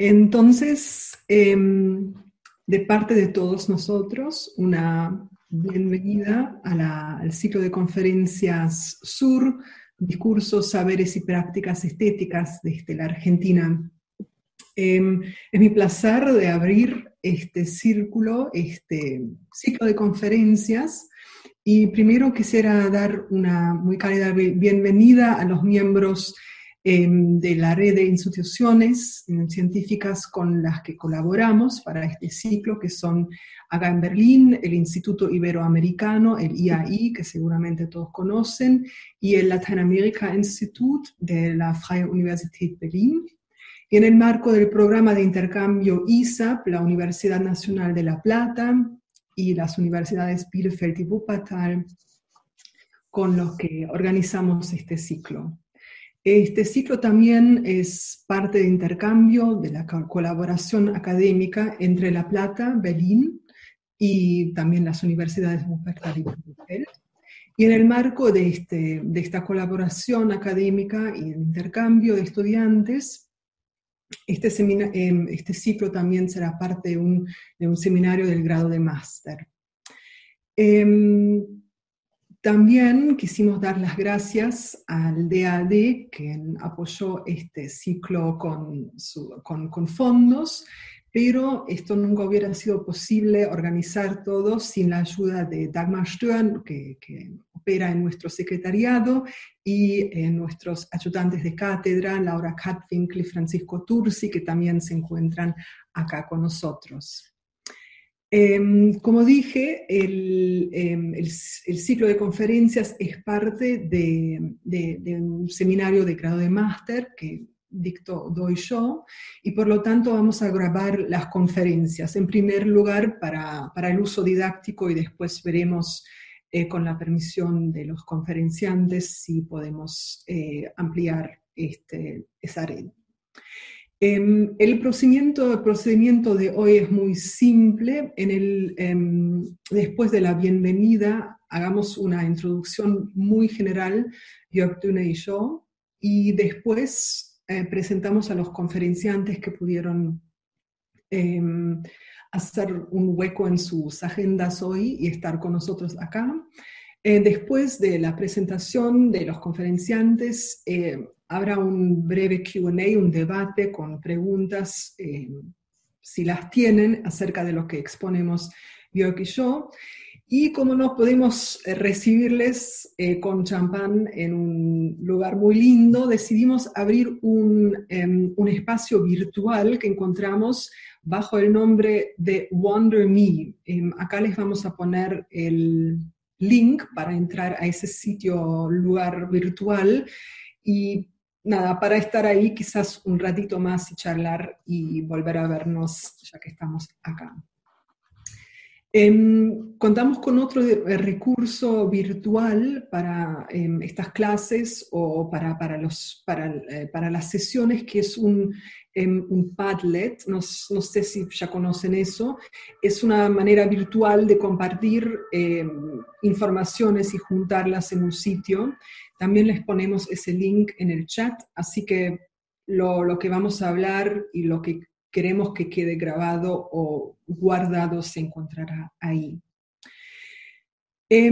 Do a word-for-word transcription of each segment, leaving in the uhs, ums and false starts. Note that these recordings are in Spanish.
Entonces, eh, de parte de todos nosotros, una bienvenida a la, al ciclo de conferencias Sur, Discursos, Saberes y Prácticas Estéticas desde la Argentina. Eh, es mi placer de abrir este círculo, este ciclo de conferencias, y primero quisiera dar una muy cálida bienvenida a los miembros eh, de la red de instituciones eh, científicas con las que colaboramos para este ciclo, que son acá en Berlín, el Instituto Iberoamericano, el I A I, que seguramente todos conocen, y el Latin America Institute de la Freie Universität Berlin. Y en el marco del programa de intercambio I S A P, la Universidad Nacional de La Plata y las universidades Bielefeld y Wuppertal, con los que organizamos este ciclo. Este ciclo también es parte de intercambio de la colaboración académica entre La Plata, Berlín y también las universidades Wuppertal y Bielefeld. Y en el marco de, este, de esta colaboración académica y el intercambio de estudiantes, Este, semina, eh, este ciclo también será parte de un, de un seminario del grado de máster. Eh, también quisimos dar las gracias al D A D, quien apoyó este ciclo con, su, con, con fondos, pero esto nunca hubiera sido posible organizar todo sin la ayuda de Dagmar Stern, que, que opera en nuestro secretariado, y eh, nuestros ayudantes de cátedra, Laura Katwinkel y Francisco Tursi, que también se encuentran acá con nosotros. Eh, como dije, el, eh, el, el ciclo de conferencias es parte de, de, de un seminario de grado de máster que dicto doy yo, y por lo tanto vamos a grabar las conferencias, en primer lugar para, para el uso didáctico, y después veremos eh, con la permisión de los conferenciantes si podemos eh, ampliar este, esa red. Eh, el, procedimiento, el procedimiento de hoy es muy simple. En el, eh, después de la bienvenida, hagamos una introducción muy general, Jörg Dune y yo, y después eh, presentamos a los conferenciantes que pudieron eh, hacer un hueco en sus agendas hoy y estar con nosotros acá. Eh, después de la presentación de los conferenciantes, eh, habrá un breve Q and A, un debate con preguntas, eh, si las tienen, acerca de lo que exponemos Jörg y yo. Y como no podemos eh, recibirles eh, con champán en un lugar muy lindo, decidimos abrir un, eh, un espacio virtual que encontramos bajo el nombre de Wonder Me. Eh, acá les vamos a poner el link para entrar a ese sitio, lugar virtual, y nada, para estar ahí quizás un ratito más y charlar y volver a vernos ya que estamos acá. Eh, contamos con otro eh, recurso virtual para eh, estas clases o para, para, los, para, eh, para las sesiones, que es un, eh, un Padlet. No, no sé si ya conocen eso. Es una manera virtual de compartir eh, informaciones y juntarlas en un sitio. También les ponemos ese link en el chat, así que lo, lo que vamos a hablar y lo que queremos que quede grabado o guardado se encontrará ahí. Eh,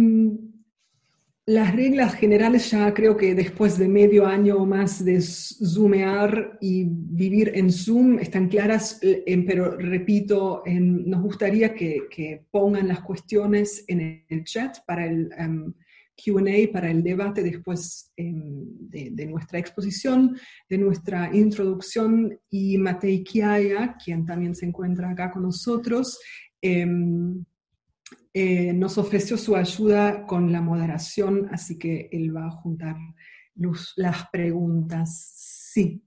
las reglas generales, ya creo que después de medio año o más de zoomear y vivir en Zoom, están claras, eh, pero repito, eh, nos gustaría que, que pongan las cuestiones en el chat para el um, Q and A, para el debate después eh, de, de nuestra exposición, de nuestra introducción, y Matei Kiaya, quien también se encuentra acá con nosotros, eh, eh, nos ofreció su ayuda con la moderación, así que él va a juntar los, las preguntas. Sí.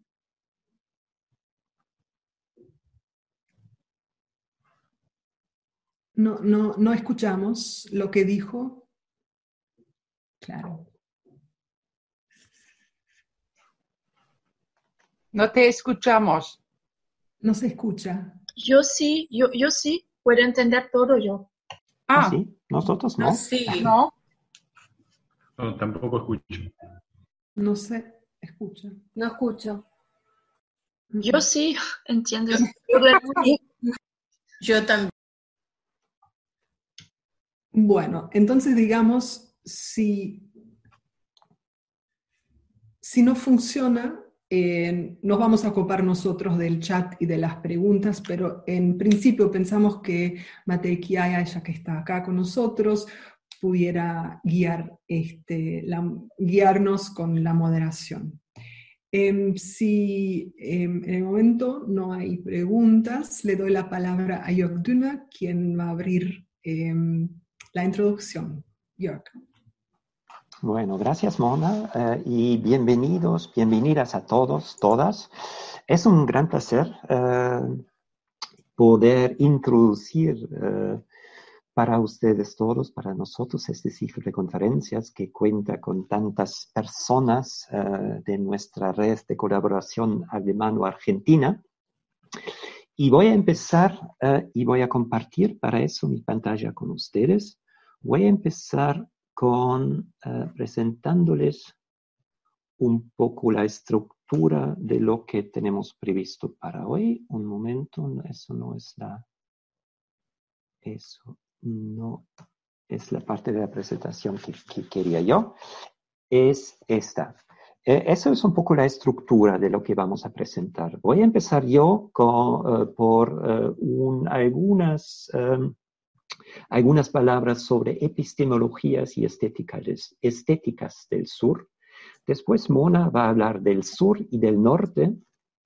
No, no, no escuchamos lo que dijo. Claro. No te escuchamos. No se escucha. Yo sí, yo, yo sí, puedo entender todo yo. Ah, sí, nosotros no. Ah, sí. No. No, tampoco escucho. No se escucha. No escucho. Yo sí entiendo. Yo lo entendí. Yo también. Bueno, entonces digamos, si, si no funciona, eh, nos vamos a ocupar nosotros del chat y de las preguntas, pero en principio pensamos que Matei Kiaya, ya que está acá con nosotros, pudiera guiar, este, la, guiarnos con la moderación. Eh, si eh, en el momento no hay preguntas, le doy la palabra a Jörg Dünner, quien va a abrir eh, la introducción. Jörg. Bueno, gracias Mona eh, y bienvenidos, bienvenidas a todos, todas. Es un gran placer eh, poder introducir eh, para ustedes todos, para nosotros, este ciclo de conferencias que cuenta con tantas personas eh, de nuestra red de colaboración alemano-argentina. Y voy a empezar uh, y voy a compartir para eso mi pantalla con ustedes. Voy a empezar con uh, presentándoles un poco la estructura de lo que tenemos previsto para hoy. Un momento, eso no es la, eso no es la parte de la presentación que, que quería yo. Es esta. Eh, eso es un poco la estructura de lo que vamos a presentar. Voy a empezar yo con, uh, por uh, un, algunas, um, algunas palabras sobre epistemologías y estéticas, estéticas del sur. Después Mona va a hablar del sur y del norte.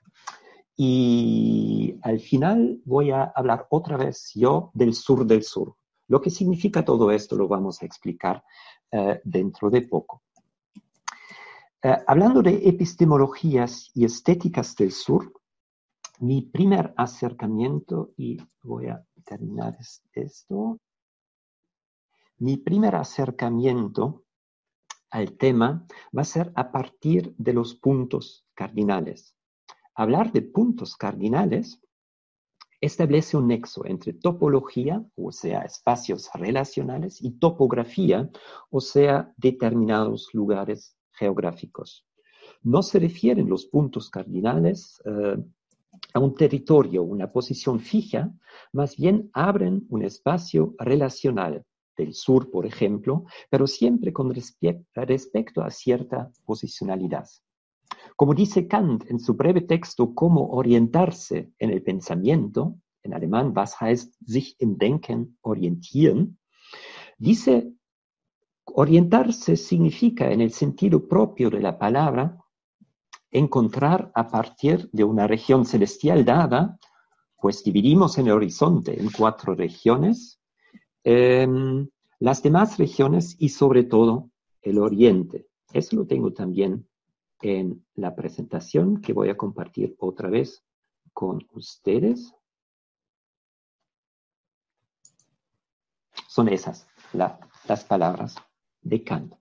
Y al final voy a hablar otra vez yo del sur del sur. Lo que significa todo esto lo vamos a explicar uh, dentro de poco. Uh, hablando de epistemologías y estéticas del sur, mi primer acercamiento, y voy a terminar esto, mi primer acercamiento al tema va a ser a partir de los puntos cardinales. Hablar de puntos cardinales establece un nexo entre topología, o sea, espacios relacionales, y topografía, o sea, determinados lugares geográficos. No se refieren los puntos cardinales eh, a un territorio, una posición fija, más bien abren un espacio relacional del sur, por ejemplo, pero siempre con respe- respecto a cierta posicionalidad. Como dice Kant en su breve texto Cómo orientarse en el pensamiento, en alemán, was heißt sich im Denken orientieren, dice, orientarse significa, en el sentido propio de la palabra, encontrar a partir de una región celestial dada, pues dividimos en el horizonte en cuatro regiones, eh, las demás regiones y sobre todo el oriente. Eso lo tengo también en la presentación que voy a compartir otra vez con ustedes. Son esas la, las palabras de Kant.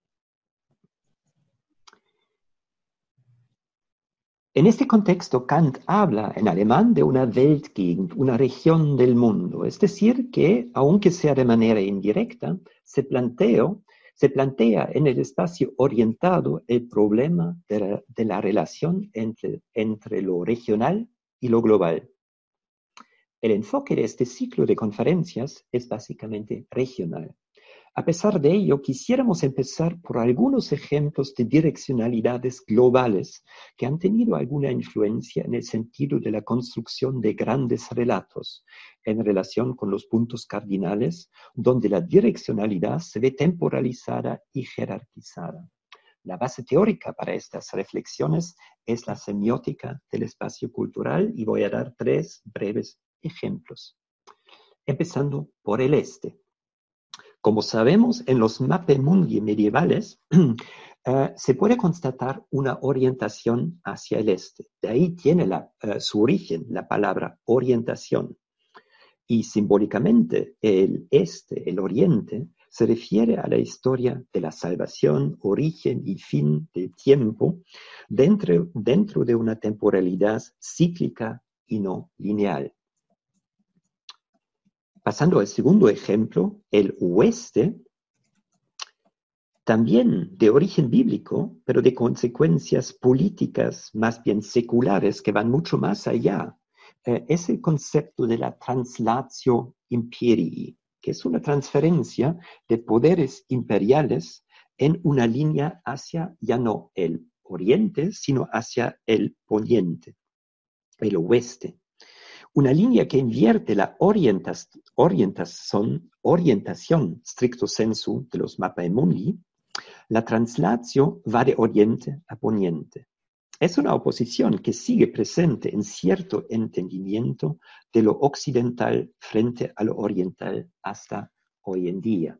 En este contexto, Kant habla en alemán de una Weltgegend, una región del mundo. Es decir, que, aunque sea de manera indirecta, se, planteo, se plantea en el espacio orientado el problema de la, de la relación entre, entre lo regional y lo global. El enfoque de este ciclo de conferencias es básicamente regional. A pesar de ello, quisiéramos empezar por algunos ejemplos de direccionalidades globales que han tenido alguna influencia en el sentido de la construcción de grandes relatos en relación con los puntos cardinales, donde la direccionalidad se ve temporalizada y jerarquizada. La base teórica para estas reflexiones es la semiótica del espacio cultural y voy a dar tres breves ejemplos. Empezando por el este. Como sabemos, en los mappemundi medievales uh, se puede constatar una orientación hacia el este. De ahí tiene la, uh, su origen la palabra orientación. Y simbólicamente el este, el oriente, se refiere a la historia de la salvación, origen y fin del tiempo dentro, dentro de una temporalidad cíclica y no lineal. Pasando al segundo ejemplo, el oeste también de origen bíblico, pero de consecuencias políticas más bien seculares que van mucho más allá, eh, es el concepto de la translatio imperii, que es una transferencia de poderes imperiales en una línea hacia ya no el oriente, sino hacia el poniente, el oeste. Una línea que invierte la orientas, orientación, orientación stricto sensu de los mappaemundi. La translatio va de oriente a poniente. Es una oposición que sigue presente en cierto entendimiento de lo occidental frente a lo oriental hasta hoy en día.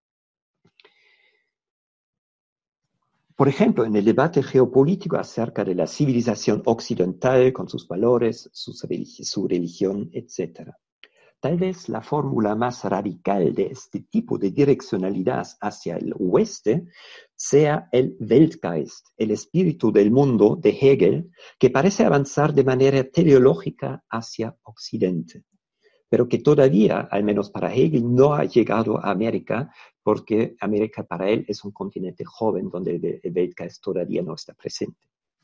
Por ejemplo, en el debate geopolítico acerca de la civilización occidental con sus valores, su, su religión, etcétera. Tal vez la fórmula más radical de este tipo de direccionalidad hacia el oeste sea el Weltgeist, el espíritu del mundo de Hegel, que parece avanzar de manera teleológica hacia Occidente, pero que todavía, al menos para Hegel, no ha llegado a América, porque América para él es un continente joven donde el Weltgeist todavía no está presente.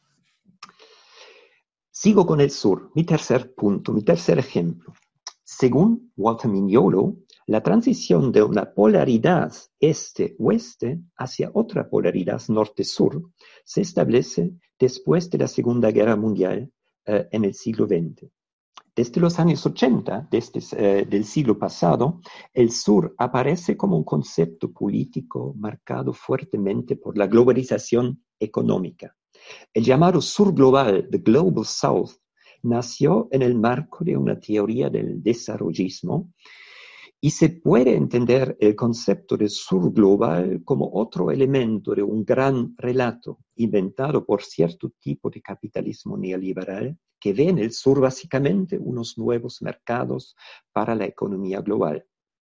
Sigo con el sur, mi tercer punto, mi tercer ejemplo. Según Walter Mignolo, la transición de una polaridad este-oeste hacia otra polaridad norte-sur se establece después de la Segunda Guerra Mundial eh, en el siglo veinte. Desde los años ochenta desde, eh, del siglo pasado, el sur aparece como un concepto político marcado fuertemente por la globalización económica. El llamado sur global, the Global South, nació en el marco de una teoría del desarrollismo y se puede entender el concepto de sur global como otro elemento de un gran relato inventado por cierto tipo de capitalismo neoliberal que ve en el sur básicamente unos nuevos mercados para la economía global.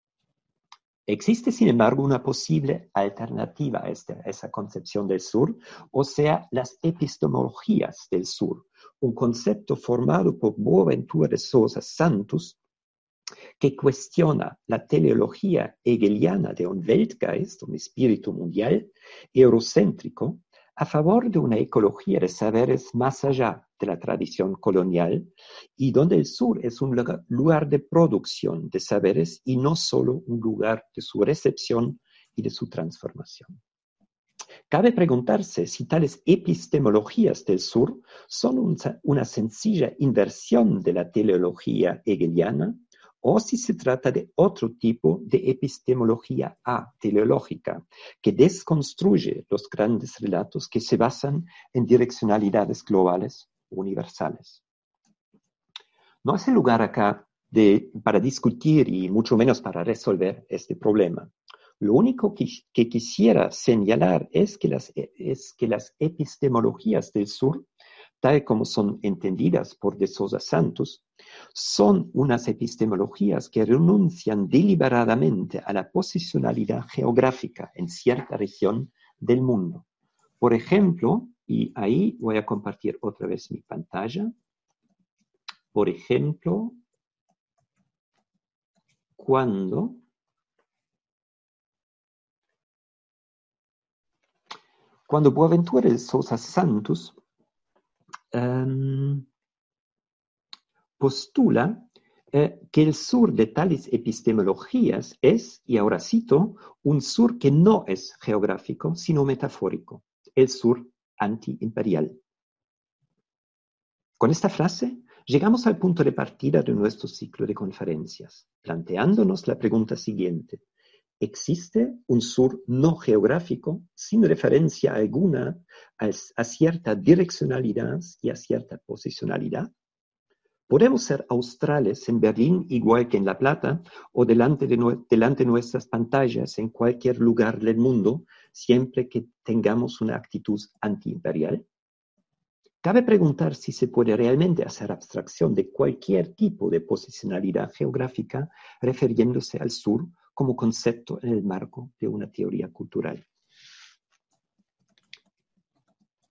Existe, sin embargo, una posible alternativa a, esta, a esa concepción del sur, o sea, las epistemologías del sur, un concepto formado por Boaventura de Sousa Santos, que cuestiona la teleología hegeliana de un Weltgeist, un espíritu mundial, eurocéntrico, a favor de una ecología de saberes más allá de la tradición colonial y donde el sur es un lugar de producción de saberes y no solo un lugar de su recepción y de su transformación. Cabe preguntarse si tales epistemologías del sur son un, una sencilla inversión de la teleología hegeliana o si se trata de otro tipo de epistemología ateleológica, que desconstruye los grandes relatos que se basan en direccionalidades globales o universales. No hace lugar acá de, para discutir y mucho menos para resolver este problema. Lo único que, que quisiera señalar es que, las, es que las epistemologías del sur, tal como son entendidas por de Sousa Santos, son unas epistemologías que renuncian deliberadamente a la posicionalidad geográfica en cierta región del mundo. Por ejemplo, y ahí voy a compartir otra vez mi pantalla, por ejemplo, cuando Cuando Boaventura de Sousa Santos um, postula eh, que el sur de tales epistemologías es, y ahora cito, un sur que no es geográfico, sino metafórico, el sur antiimperial. Con esta frase llegamos al punto de partida de nuestro ciclo de conferencias, planteándonos la pregunta siguiente. ¿Existe un sur no geográfico sin referencia alguna a, a cierta direccionalidad y a cierta posicionalidad? ¿Podemos ser australes en Berlín igual que en La Plata o delante de, delante de nuestras pantallas en cualquier lugar del mundo siempre que tengamos una actitud antiimperial? Cabe preguntar si se puede realmente hacer abstracción de cualquier tipo de posicionalidad geográfica refiriéndose al sur como concepto en el marco de una teoría cultural.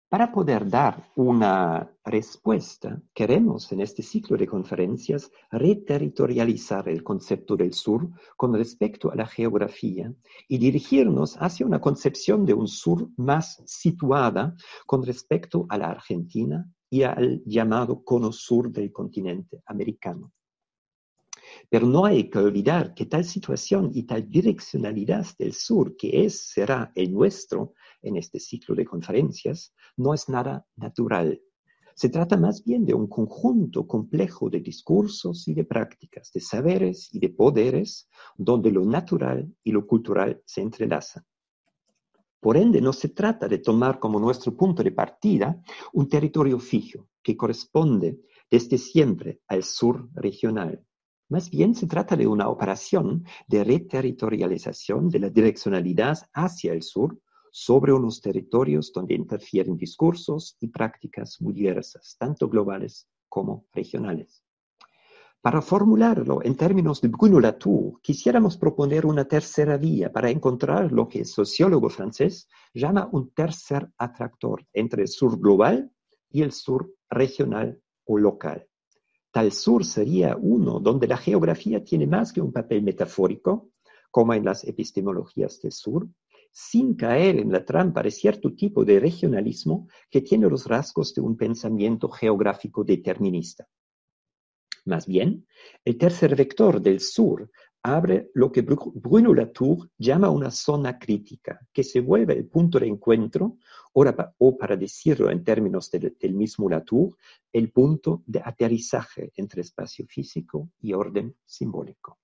Para poder dar una respuesta, queremos en este ciclo de conferencias reterritorializar el concepto del sur con respecto a la geografía y dirigirnos hacia una concepción de un sur más situada con respecto a la Argentina y al llamado cono sur del continente americano. Pero no hay que olvidar que tal situación y tal direccionalidad del sur, que es, será el nuestro en este ciclo de conferencias, no es nada natural. Se trata más bien de un conjunto complejo de discursos y de prácticas, de saberes y de poderes, donde lo natural y lo cultural se entrelazan. Por ende, no se trata de tomar como nuestro punto de partida un territorio fijo que corresponde desde siempre al sur regional. Más bien se trata de una operación de reterritorialización de la direccionalidad hacia el sur sobre unos territorios donde interfieren discursos y prácticas muy diversas, tanto globales como regionales. Para formularlo en términos de Bruno Latour, quisiéramos proponer una tercera vía para encontrar lo que el sociólogo francés llama un tercer atractor entre el sur global y el sur regional o local. Tal sur sería uno donde la geografía tiene más que un papel metafórico, como en las epistemologías del sur, sin caer en la trampa de cierto tipo de regionalismo que tiene los rasgos de un pensamiento geográfico determinista. Más bien, el tercer vector del sur abre lo que Bruno Latour llama una zona crítica, que se vuelve el punto de encuentro, o para decirlo en términos del, del mismo Latour, el punto de aterrizaje entre espacio físico y orden simbólico.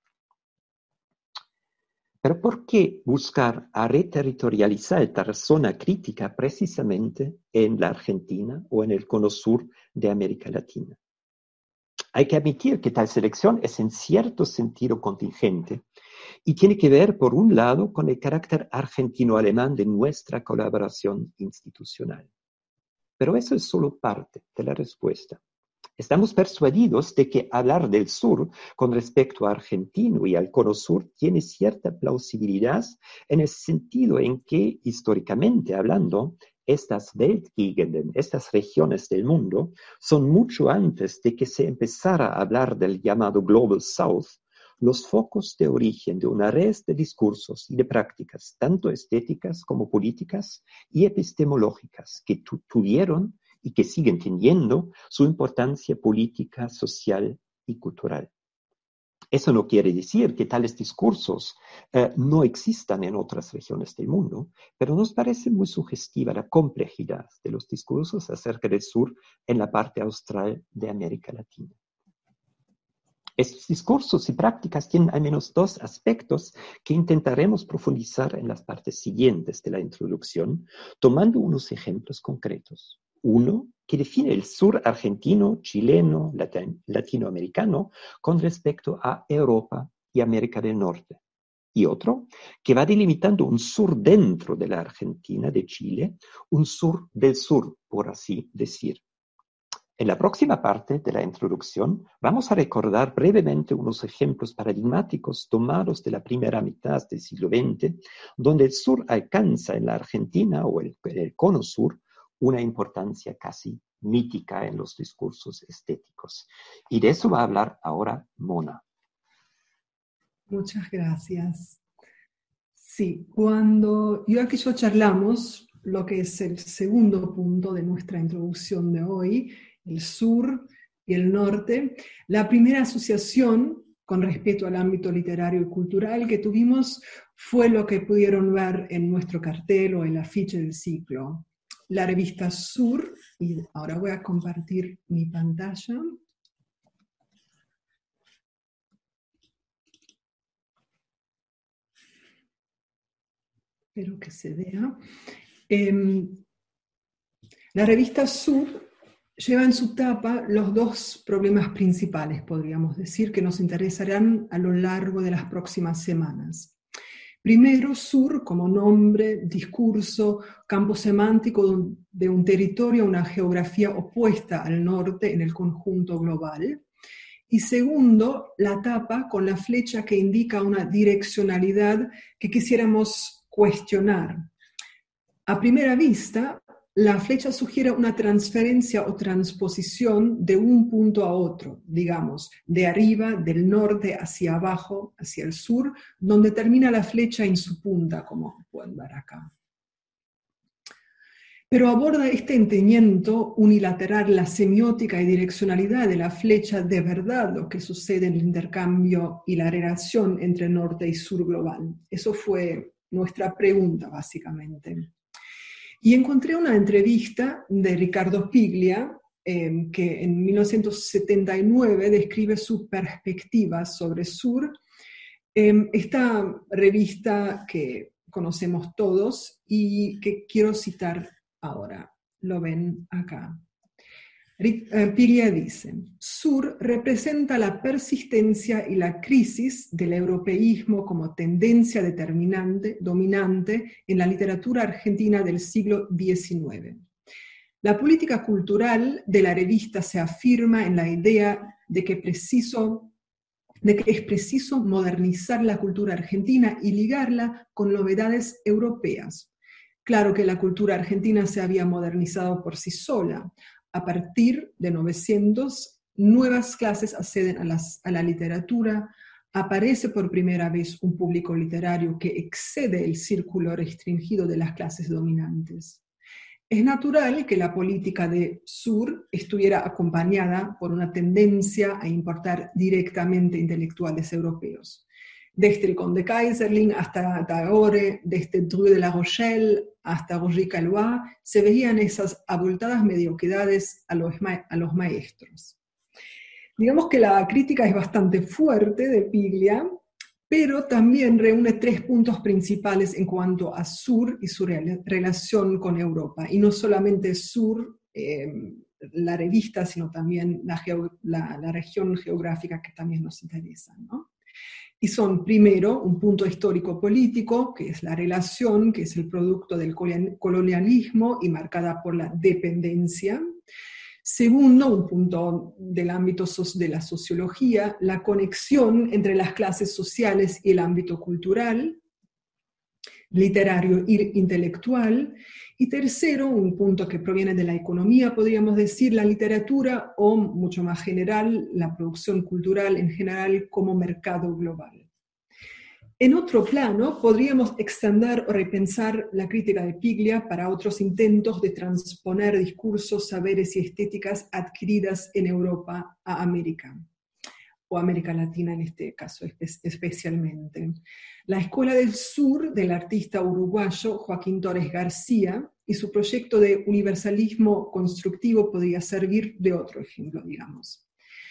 Pero ¿por qué buscar a reterritorializar tal zona crítica precisamente en la Argentina o en el cono sur de América Latina? Hay que admitir que tal selección es en cierto sentido contingente y tiene que ver, por un lado, con el carácter argentino-alemán de nuestra colaboración institucional. Pero eso es solo parte de la respuesta. Estamos persuadidos de que hablar del sur con respecto a Argentina y al cono sur tiene cierta plausibilidad en el sentido en que, históricamente hablando, estas Weltgegenden, estas regiones del mundo, son mucho antes de que se empezara a hablar del llamado Global South, los focos de origen de una red de discursos y de prácticas, tanto estéticas como políticas y epistemológicas, que tu- tuvieron y que siguen teniendo su importancia política, social y cultural. Eso no quiere decir que tales discursos eh, no existan en otras regiones del mundo, pero nos parece muy sugestiva la complejidad de los discursos acerca del sur en la parte austral de América Latina. Estos discursos y prácticas tienen al menos dos aspectos que intentaremos profundizar en las partes siguientes de la introducción, tomando unos ejemplos concretos. Uno, que define el sur argentino, chileno, latin- latinoamericano con respecto a Europa y América del Norte. Y otro, que va delimitando un sur dentro de la Argentina, de Chile, un sur del sur, por así decir. En la próxima parte de la introducción vamos a recordar brevemente unos ejemplos paradigmáticos tomados de la primera mitad del siglo veinte, donde el sur alcanza en la Argentina o el, el cono sur una importancia casi mítica en los discursos estéticos. Y de eso va a hablar ahora Mona. Muchas gracias. Sí, cuando yo aquí yo charlamos lo que es el segundo punto de nuestra introducción de hoy, el sur y el norte, la primera asociación con respecto al ámbito literario y cultural que tuvimos fue lo que pudieron ver en nuestro cartel o el afiche del ciclo, la revista Sur, y ahora voy a compartir mi pantalla. Espero que se vea. Eh, la revista Sur lleva en su tapa los dos problemas principales, podríamos decir, que nos interesarán a lo largo de las próximas semanas. Primero, sur como nombre, discurso, campo semántico de un territorio, una geografía opuesta al norte en el conjunto global. Y segundo, la tapa con la flecha que indica una direccionalidad que quisiéramos cuestionar. A primera vista, la flecha sugiere una transferencia o transposición de un punto a otro, digamos, de arriba, del norte hacia abajo, hacia el sur, donde termina la flecha en su punta, como pueden ver acá. Pero aborda este entendimiento unilateral, la semiótica y direccionalidad de la flecha, de verdad lo que sucede en el intercambio y la relación entre norte y sur global. Eso fue nuestra pregunta, básicamente. Y encontré una entrevista de Riccardo Piglia, eh, que en mil novecientos setenta y nueve describe su perspectiva sobre Sur. Eh, esta revista que conocemos todos y que quiero citar ahora, lo ven acá. Piglia dice, Sur representa la persistencia y la crisis del europeísmo como tendencia determinante, dominante en la literatura argentina del siglo diecinueve. La política cultural de la revista se afirma en la idea de que, preciso, de que es preciso modernizar la cultura argentina y ligarla con novedades europeas. Claro que la cultura argentina se había modernizado por sí sola. A partir de novecientos, nuevas clases acceden a, las, a la literatura, aparece por primera vez un público literario que excede el círculo restringido de las clases dominantes. Es natural que la política de Sur estuviera acompañada por una tendencia a importar directamente intelectuales europeos. Desde el Conde Kaiserling hasta Tagore, desde Dru de la Rochelle hasta Roger Caillois, se veían esas abultadas mediocridades a los, ma a los maestros. Digamos que la crítica es bastante fuerte de Piglia, pero también reúne tres puntos principales en cuanto a Sur y su re relación con Europa. Y no solamente Sur, eh, la revista, sino también la, la, la región geográfica que también nos interesa, ¿no? Y son, primero, un punto histórico-político, que es la relación, que es el producto del colonialismo y marcada por la dependencia. Segundo, un punto del ámbito de la sociología, la conexión entre las clases sociales y el ámbito cultural, literario e intelectual. Y tercero, un punto que proviene de la economía, podríamos decir, la literatura o, mucho más general, la producción cultural en general como mercado global. En otro plano, podríamos extender o repensar la crítica de Piglia para otros intentos de transponer discursos, saberes y estéticas adquiridas en Europa a América, o América Latina en este caso espe especialmente. La Escuela del Sur del artista uruguayo Joaquín Torres García y su proyecto de universalismo constructivo podría servir de otro ejemplo, digamos.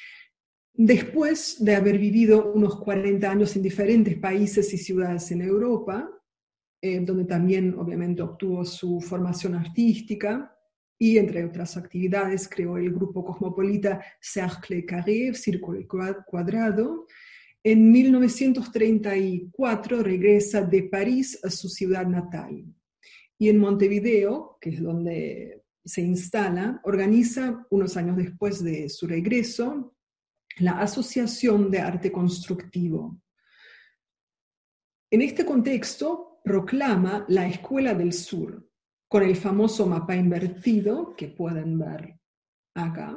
Después de haber vivido unos cuarenta años en diferentes países y ciudades en Europa, eh, donde también obviamente obtuvo su formación artística, y entre otras actividades creó el grupo cosmopolita Cercle Carré, Círculo Cuadrado. En mil novecientos treinta y cuatro regresa de París a su ciudad natal. Y en Montevideo, que es donde se instala, organiza, unos años después de su regreso, la Asociación de Arte Constructivo. En este contexto, proclama la Escuela del Sur, con el famoso mapa invertido, que pueden ver acá,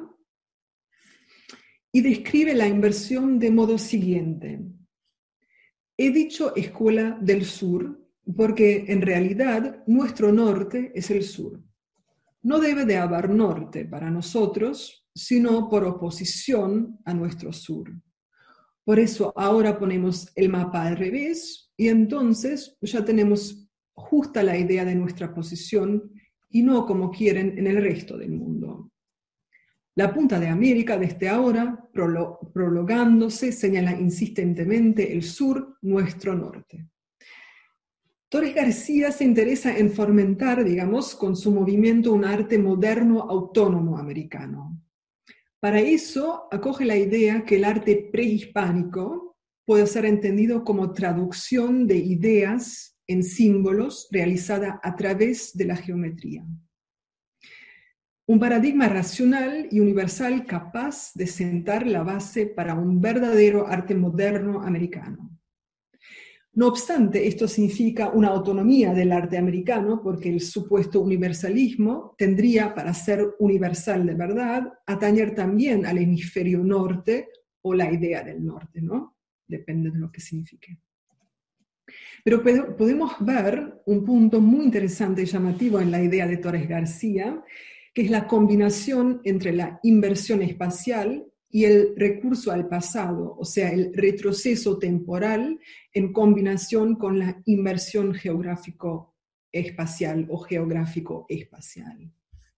y describe la inversión de modo siguiente. He dicho Escuela del Sur porque en realidad nuestro norte es el sur. No debe de haber norte para nosotros, sino por oposición a nuestro sur. Por eso ahora ponemos el mapa al revés y entonces ya tenemos justa la idea de nuestra posición y no como quieren en el resto del mundo. La punta de América desde ahora, prolongándose, señala insistentemente el sur, nuestro norte. Torres García se interesa en fomentar, digamos, con su movimiento un arte moderno autónomo americano. Para eso acoge la idea que el arte prehispánico puede ser entendido como traducción de ideas en símbolos realizada a través de la geometría. Un paradigma racional y universal capaz de sentar la base para un verdadero arte moderno americano. No obstante, esto significa una autonomía del arte americano porque el supuesto universalismo tendría, para ser universal de verdad, atañer también al hemisferio norte o la idea del norte, ¿no? Depende de lo que signifique. Pero podemos ver un punto muy interesante y llamativo en la idea de Torres García, que es la combinación entre la inversión espacial y el recurso al pasado, o sea, el retroceso temporal en combinación con la inversión geográfico-espacial o geográfico-espacial.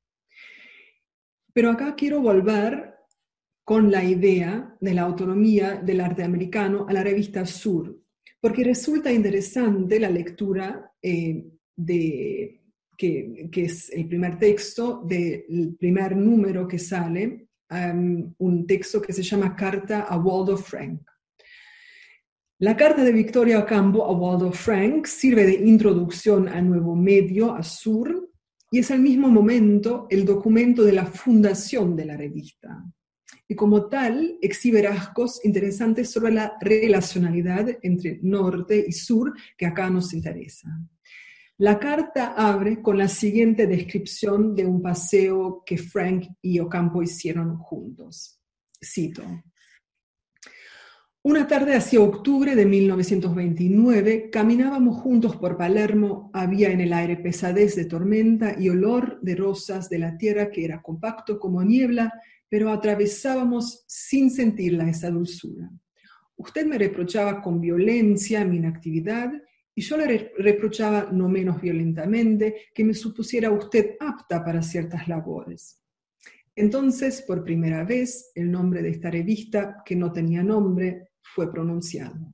Pero acá quiero volver con la idea de la autonomía del arte americano a la revista Sur, porque resulta interesante la lectura eh, de, que, que es el primer texto del primer número que sale, Um, un texto que se llama Carta a Waldo Frank. La carta de Victoria Ocampo a Waldo Frank sirve de introducción al nuevo medio, a Sur, y es al mismo momento el documento de la fundación de la revista. Y como tal, exhibe rasgos interesantes sobre la relacionalidad entre norte y sur, que acá nos interesa. La carta abre con la siguiente descripción de un paseo que Frank y Ocampo hicieron juntos. Cito: una tarde hacia octubre de mil novecientos veintinueve, caminábamos juntos por Palermo, había en el aire pesadez de tormenta y olor de rosas de la tierra que era compacto como niebla, pero atravesábamos sin sentirla esa dulzura. Usted me reprochaba con violencia mi inactividad, y yo le reprochaba no menos violentamente que me supusiera usted apta para ciertas labores. Entonces, por primera vez, el nombre de esta revista, que no tenía nombre, fue pronunciado.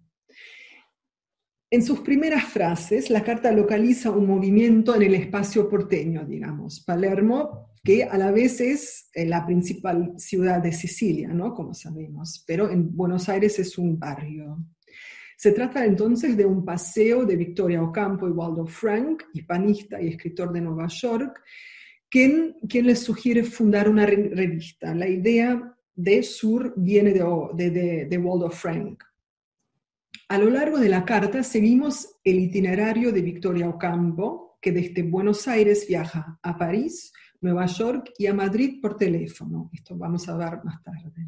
En sus primeras frases, la carta localiza un movimiento en el espacio porteño, digamos, Palermo, que a la vez es la principal ciudad de Sicilia, ¿no? Como sabemos, pero en Buenos Aires es un barrio. Se trata entonces de un paseo de Victoria Ocampo y Waldo Frank, hispanista y escritor de Nueva York, quien, quien les sugiere fundar una re revista. La idea de Sur viene de, de, de, de Waldo Frank. A lo largo de la carta seguimos el itinerario de Victoria Ocampo, que desde Buenos Aires viaja a París, Nueva York y a Madrid por teléfono. Esto vamos a ver más tarde.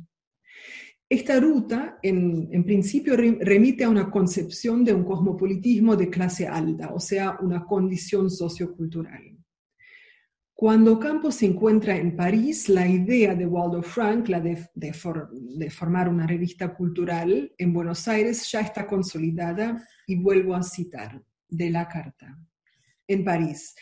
Esta ruta, en, en principio, remite a una concepción de un cosmopolitismo de clase alta, o sea, una condición sociocultural. Cuando Ocampo se encuentra en París, la idea de Waldo Frank, la de, de, for, de formar una revista cultural en Buenos Aires, ya está consolidada, y vuelvo a citar de la carta. En París.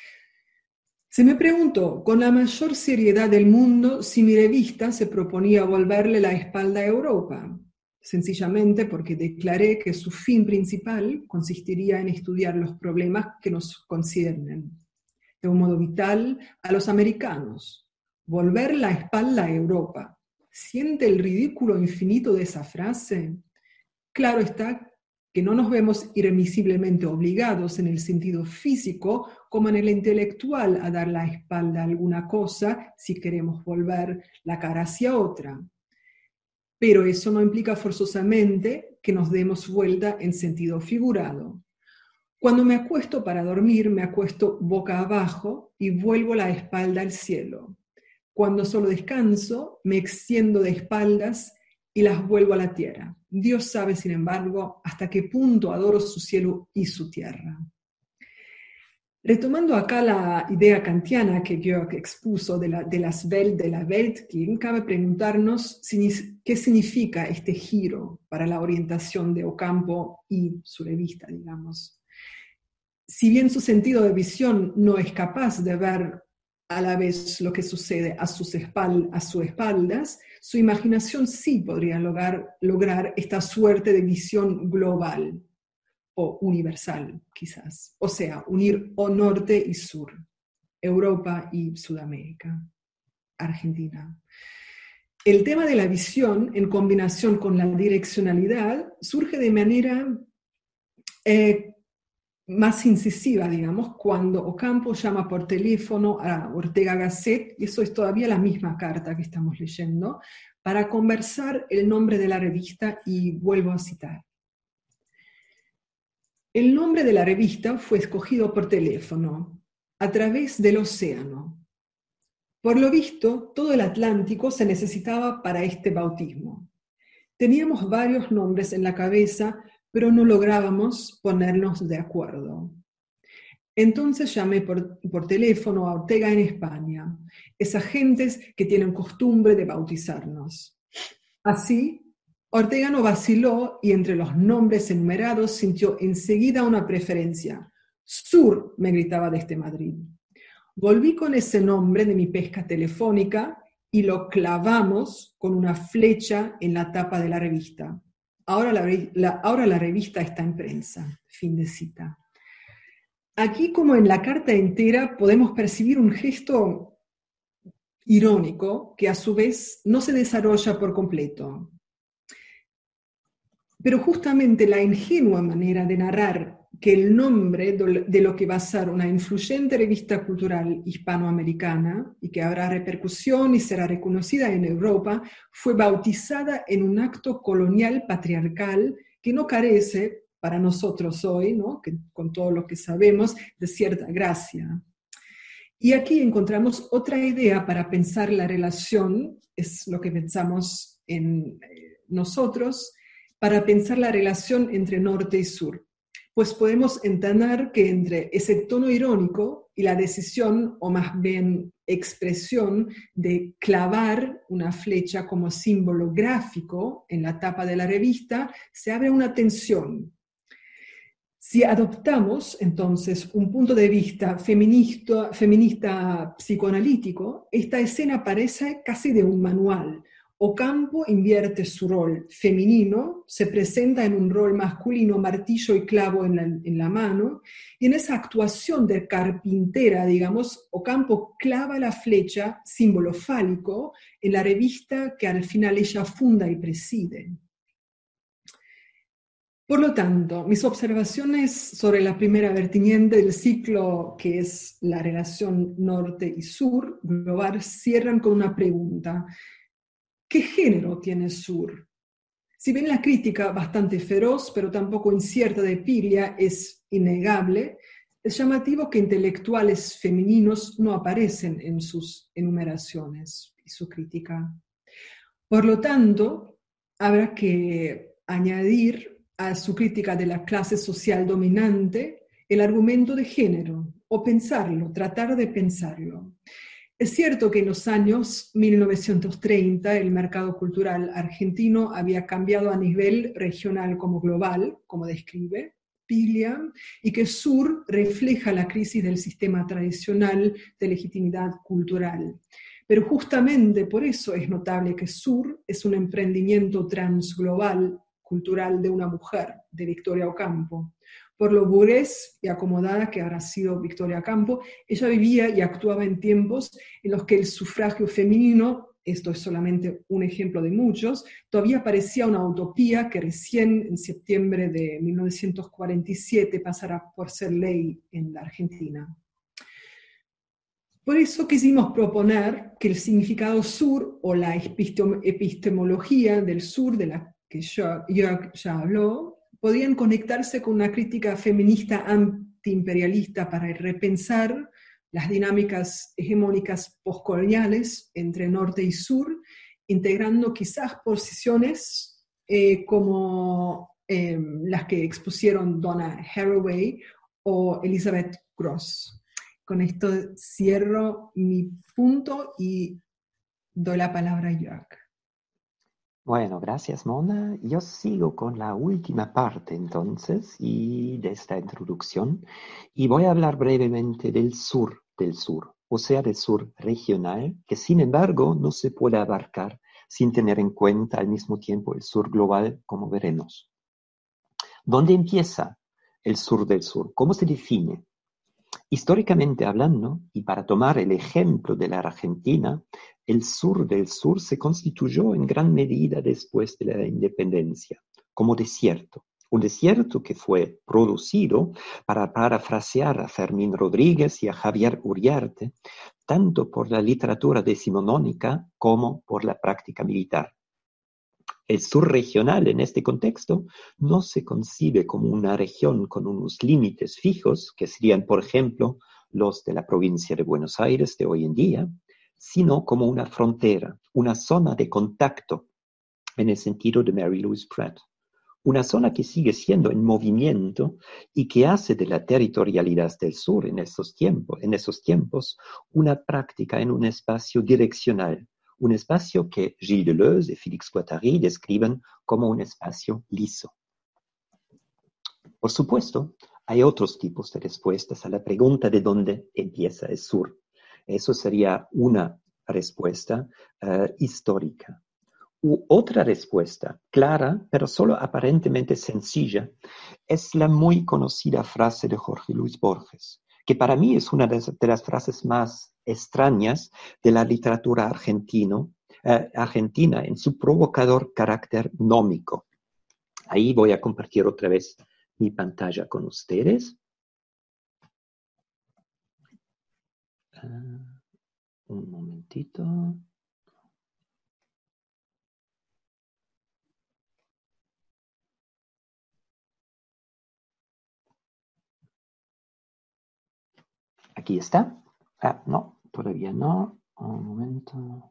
Se me preguntó con la mayor seriedad del mundo si mi revista se proponía volverle la espalda a Europa, sencillamente porque declaré que su fin principal consistiría en estudiar los problemas que nos conciernen, de un modo vital, a los americanos. Volver la espalda a Europa. ¿Siente el ridículo infinito de esa frase? Claro está que no nos vemos irremisiblemente obligados en el sentido físico como en el intelectual a dar la espalda a alguna cosa si queremos volver la cara hacia otra. Pero eso no implica forzosamente que nos demos vuelta en sentido figurado. Cuando me acuesto para dormir, me acuesto boca abajo y vuelvo la espalda al cielo. Cuando solo descanso, me extiendo de espaldas y las vuelvo a la tierra. Dios sabe, sin embargo, hasta qué punto adoro su cielo y su tierra. Retomando acá la idea kantiana que Georg expuso de, la, de las Welt, de la Weltking, cabe preguntarnos qué significa este giro para la orientación de Ocampo y su revista, digamos. Si bien su sentido de visión no es capaz de ver a la vez lo que sucede a sus, espal a sus espaldas, su imaginación sí podría lograr, lograr esta suerte de visión global o universal, quizás. O sea, unir o norte y sur, Europa y Sudamérica, Argentina. El tema de la visión, en combinación con la direccionalidad, surge de manera eh, más incisiva, digamos, cuando Ocampo llama por teléfono a Ortega Gasset, y eso es todavía la misma carta que estamos leyendo, para conversar el nombre de la revista, y vuelvo a citar. El nombre de la revista fue escogido por teléfono, a través del océano. Por lo visto, todo el Atlántico se necesitaba para este bautismo. Teníamos varios nombres en la cabeza, pero no lográbamos ponernos de acuerdo. Entonces llamé por, por teléfono a Ortega en España, esas gentes que tienen costumbre de bautizarnos. Así, Ortega no vaciló y entre los nombres enumerados sintió enseguida una preferencia. Sur, me gritaba desde Madrid. Volví con ese nombre de mi pesca telefónica y lo clavamos con una flecha en la tapa de la revista. Ahora la, la, ahora la revista está en prensa. Fin de cita. Aquí, como en la carta entera, podemos percibir un gesto irónico que a su vez no se desarrolla por completo. Pero justamente la ingenua manera de narrar que el nombre de lo que va a ser una influyente revista cultural hispanoamericana y que habrá repercusión y será reconocida en Europa, fue bautizada en un acto colonial patriarcal que no carece, para nosotros hoy, ¿no? Que, con todo lo que sabemos, de cierta gracia. Y aquí encontramos otra idea para pensar la relación, es lo que pensamos en eh, nosotros, para pensar la relación entre norte y sur. Pues podemos entender que entre ese tono irónico y la decisión, o más bien expresión, de clavar una flecha como símbolo gráfico en la tapa de la revista, se abre una tensión. Si adoptamos entonces un punto de vista feminista, feminista psicoanalítico, esta escena parece casi de un manual. Ocampo invierte su rol femenino, se presenta en un rol masculino, martillo y clavo en la, en la mano, y en esa actuación de carpintera, digamos, Ocampo clava la flecha, símbolo fálico, en la revista que al final ella funda y preside. Por lo tanto, mis observaciones sobre la primera vertiente del ciclo, que es la relación norte y sur global, cierran con una pregunta. ¿Qué género tiene sur? Si bien la crítica bastante feroz, pero tampoco incierta de Piglia es innegable, es llamativo que intelectuales femeninos no aparecen en sus enumeraciones y su crítica. Por lo tanto, habrá que añadir a su crítica de la clase social dominante el argumento de género, o pensarlo, tratar de pensarlo. Es cierto que en los años mil novecientos treinta el mercado cultural argentino había cambiado a nivel regional como global, como describe Piglia, y que sur refleja la crisis del sistema tradicional de legitimidad cultural. Pero justamente por eso es notable que sur es un emprendimiento transglobal cultural de una mujer, de Victoria Ocampo. Por lo burgués y acomodada que habrá sido Victoria Ocampo, ella vivía y actuaba en tiempos en los que el sufragio femenino, esto es solamente un ejemplo de muchos, todavía parecía una utopía que recién en septiembre de mil novecientos cuarenta y siete pasará por ser ley en la Argentina. Por eso quisimos proponer que el significado sur, o la epistemología del sur, de la que Jörg ya habló, podían conectarse con una crítica feminista antiimperialista para repensar las dinámicas hegemónicas postcoloniales entre norte y sur, integrando quizás posiciones eh, como eh, las que expusieron Donna Haraway o Elizabeth Gross. Con esto cierro mi punto y doy la palabra a Jörg. Bueno, gracias Mona. Yo sigo con la última parte entonces y de esta introducción y voy a hablar brevemente del sur del sur, o sea del sur regional, que sin embargo no se puede abarcar sin tener en cuenta al mismo tiempo el sur global, como veremos. ¿Dónde empieza el sur del sur? ¿Cómo se define? Históricamente hablando, y para tomar el ejemplo de la Argentina, el sur del sur se constituyó en gran medida después de la independencia, como desierto. Un desierto que fue producido, para parafrasear a Fermín Rodríguez y a Javier Uriarte, tanto por la literatura decimonónica como por la práctica militar. El sur regional en este contexto no se concibe como una región con unos límites fijos, que serían, por ejemplo, los de la provincia de Buenos Aires de hoy en día, sino como una frontera, una zona de contacto, en el sentido de Mary Louise Pratt. Una zona que sigue siendo en movimiento y que hace de la territorialidad del sur en esos tiempos, en esos tiempos una práctica en un espacio direccional, un espacio que Gilles Deleuze y Félix Guattari describen como un espacio liso. Por supuesto, hay otros tipos de respuestas a la pregunta de dónde empieza el sur. Eso sería una respuesta uh, histórica. U otra respuesta, clara, pero solo aparentemente sencilla, es la muy conocida frase de Jorge Luis Borges, que para mí es una de las frases más extrañas de la literatura argentino, eh, argentina en su provocador carácter gnómico. Ahí voy a compartir otra vez mi pantalla con ustedes. Uh, un momentito. Aquí está. Ah, no, todavía no. Un momento.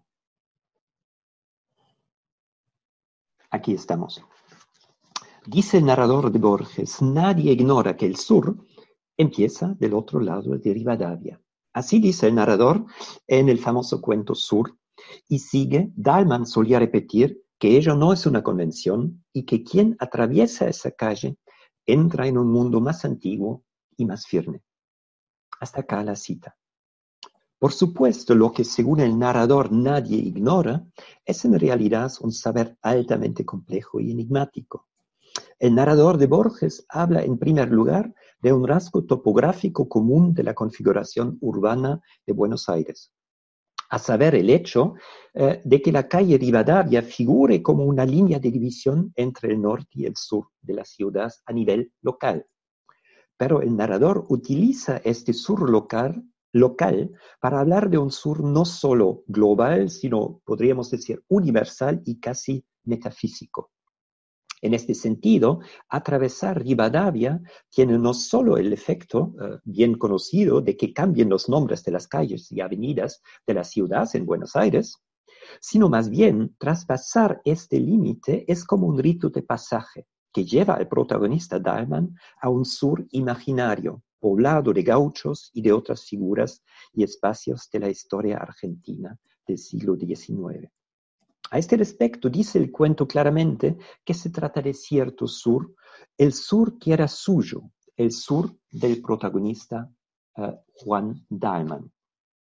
Aquí estamos. Dice el narrador de Borges, nadie ignora que el sur empieza del otro lado de Rivadavia. Así dice el narrador en el famoso cuento Sur, y sigue, Dahlmann solía repetir que ello no es una convención y que quien atraviesa esa calle entra en un mundo más antiguo y más firme. Hasta acá la cita. Por supuesto, lo que según el narrador nadie ignora es en realidad un saber altamente complejo y enigmático. El narrador de Borges habla en primer lugar de un rasgo topográfico común de la configuración urbana de Buenos Aires, a saber el hecho eh, de que la calle Rivadavia figure como una línea de división entre el norte y el sur de la ciudad a nivel local. Pero el narrador utiliza este sur local, local para hablar de un sur no solo global, sino, podríamos decir, universal y casi metafísico. En este sentido, atravesar Rivadavia tiene no solo el efecto eh, bien conocido de que cambien los nombres de las calles y avenidas de la ciudad en Buenos Aires, sino más bien traspasar este límite es como un rito de pasaje que lleva al protagonista Dahlmann a un sur imaginario, poblado de gauchos y de otras figuras y espacios de la historia argentina del siglo diecinueve. A este respecto dice el cuento claramente que se trata de cierto sur, el sur que era suyo, el sur del protagonista uh, Juan Dahlmann.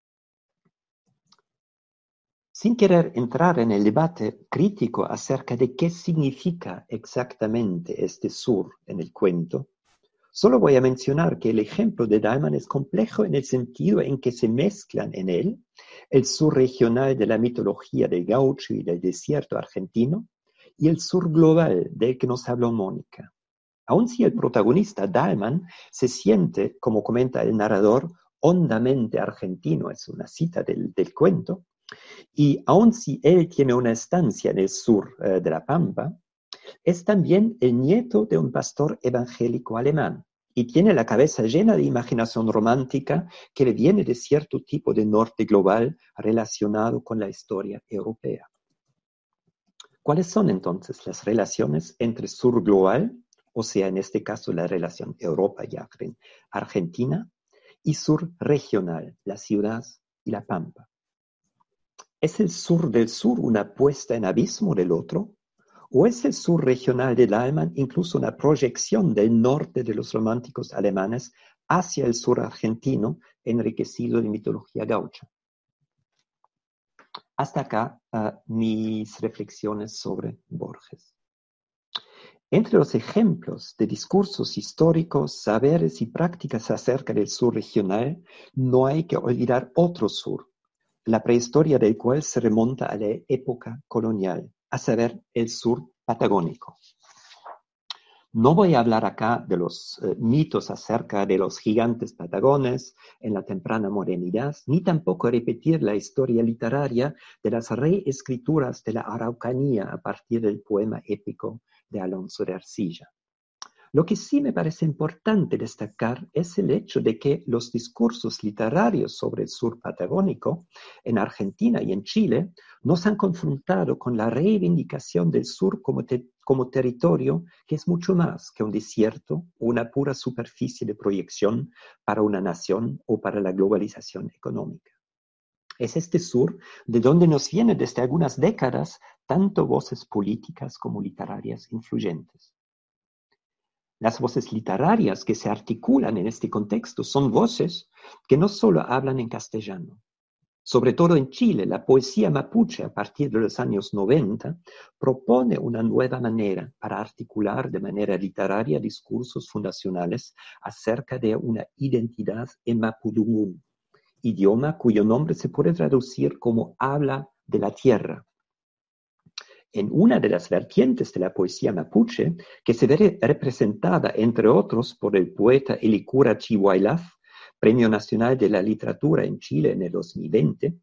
Sin querer entrar en el debate crítico acerca de qué significa exactamente este sur en el cuento, solo voy a mencionar que el ejemplo de Dahlmann es complejo en el sentido en que se mezclan en él el sur regional de la mitología del gaucho y del desierto argentino y el sur global del que nos habló Mónica. Aun si el protagonista Dahlmann se siente, como comenta el narrador, hondamente argentino, es una cita del, del cuento, y aun si él tiene una estancia en el sur eh, de la Pampa, es también el nieto de un pastor evangélico alemán y tiene la cabeza llena de imaginación romántica que le viene de cierto tipo de norte global relacionado con la historia europea. ¿Cuáles son entonces las relaciones entre sur global, o sea, en este caso la relación Europa y Argentina, y sur regional, la ciudad y la Pampa? ¿Es el sur del sur una puesta en abismo del otro? ¿O es el sur regional de Dahlmann incluso una proyección del norte de los románticos alemanes hacia el sur argentino, enriquecido de mitología gaucha? Hasta acá uh, mis reflexiones sobre Borges. Entre los ejemplos de discursos históricos, saberes y prácticas acerca del sur regional, no hay que olvidar otro sur, la prehistoria del cual se remonta a la época colonial, a saber, el sur patagónico. No voy a hablar acá de los eh, mitos acerca de los gigantes patagones en la temprana modernidad, ni tampoco repetir la historia literaria de las reescrituras de la Araucanía a partir del poema épico de Alonso de Ercilla. Lo que sí me parece importante destacar es el hecho de que los discursos literarios sobre el sur patagónico en Argentina y en Chile nos han confrontado con la reivindicación del sur como, te, como territorio que es mucho más que un desierto o una pura superficie de proyección para una nación o para la globalización económica. Es este sur de donde nos vienen desde algunas décadas tanto voces políticas como literarias influyentes. Las voces literarias que se articulan en este contexto son voces que no solo hablan en castellano. Sobre todo en Chile, la poesía mapuche a partir de los años noventa propone una nueva manera para articular de manera literaria discursos fundacionales acerca de una identidad en mapudungún, idioma cuyo nombre se puede traducir como habla de la tierra. En una de las vertientes de la poesía mapuche, que se ve representada, entre otros, por el poeta Elicura Chihuaylaf, Premio Nacional de la Literatura en Chile en el dos mil veinte,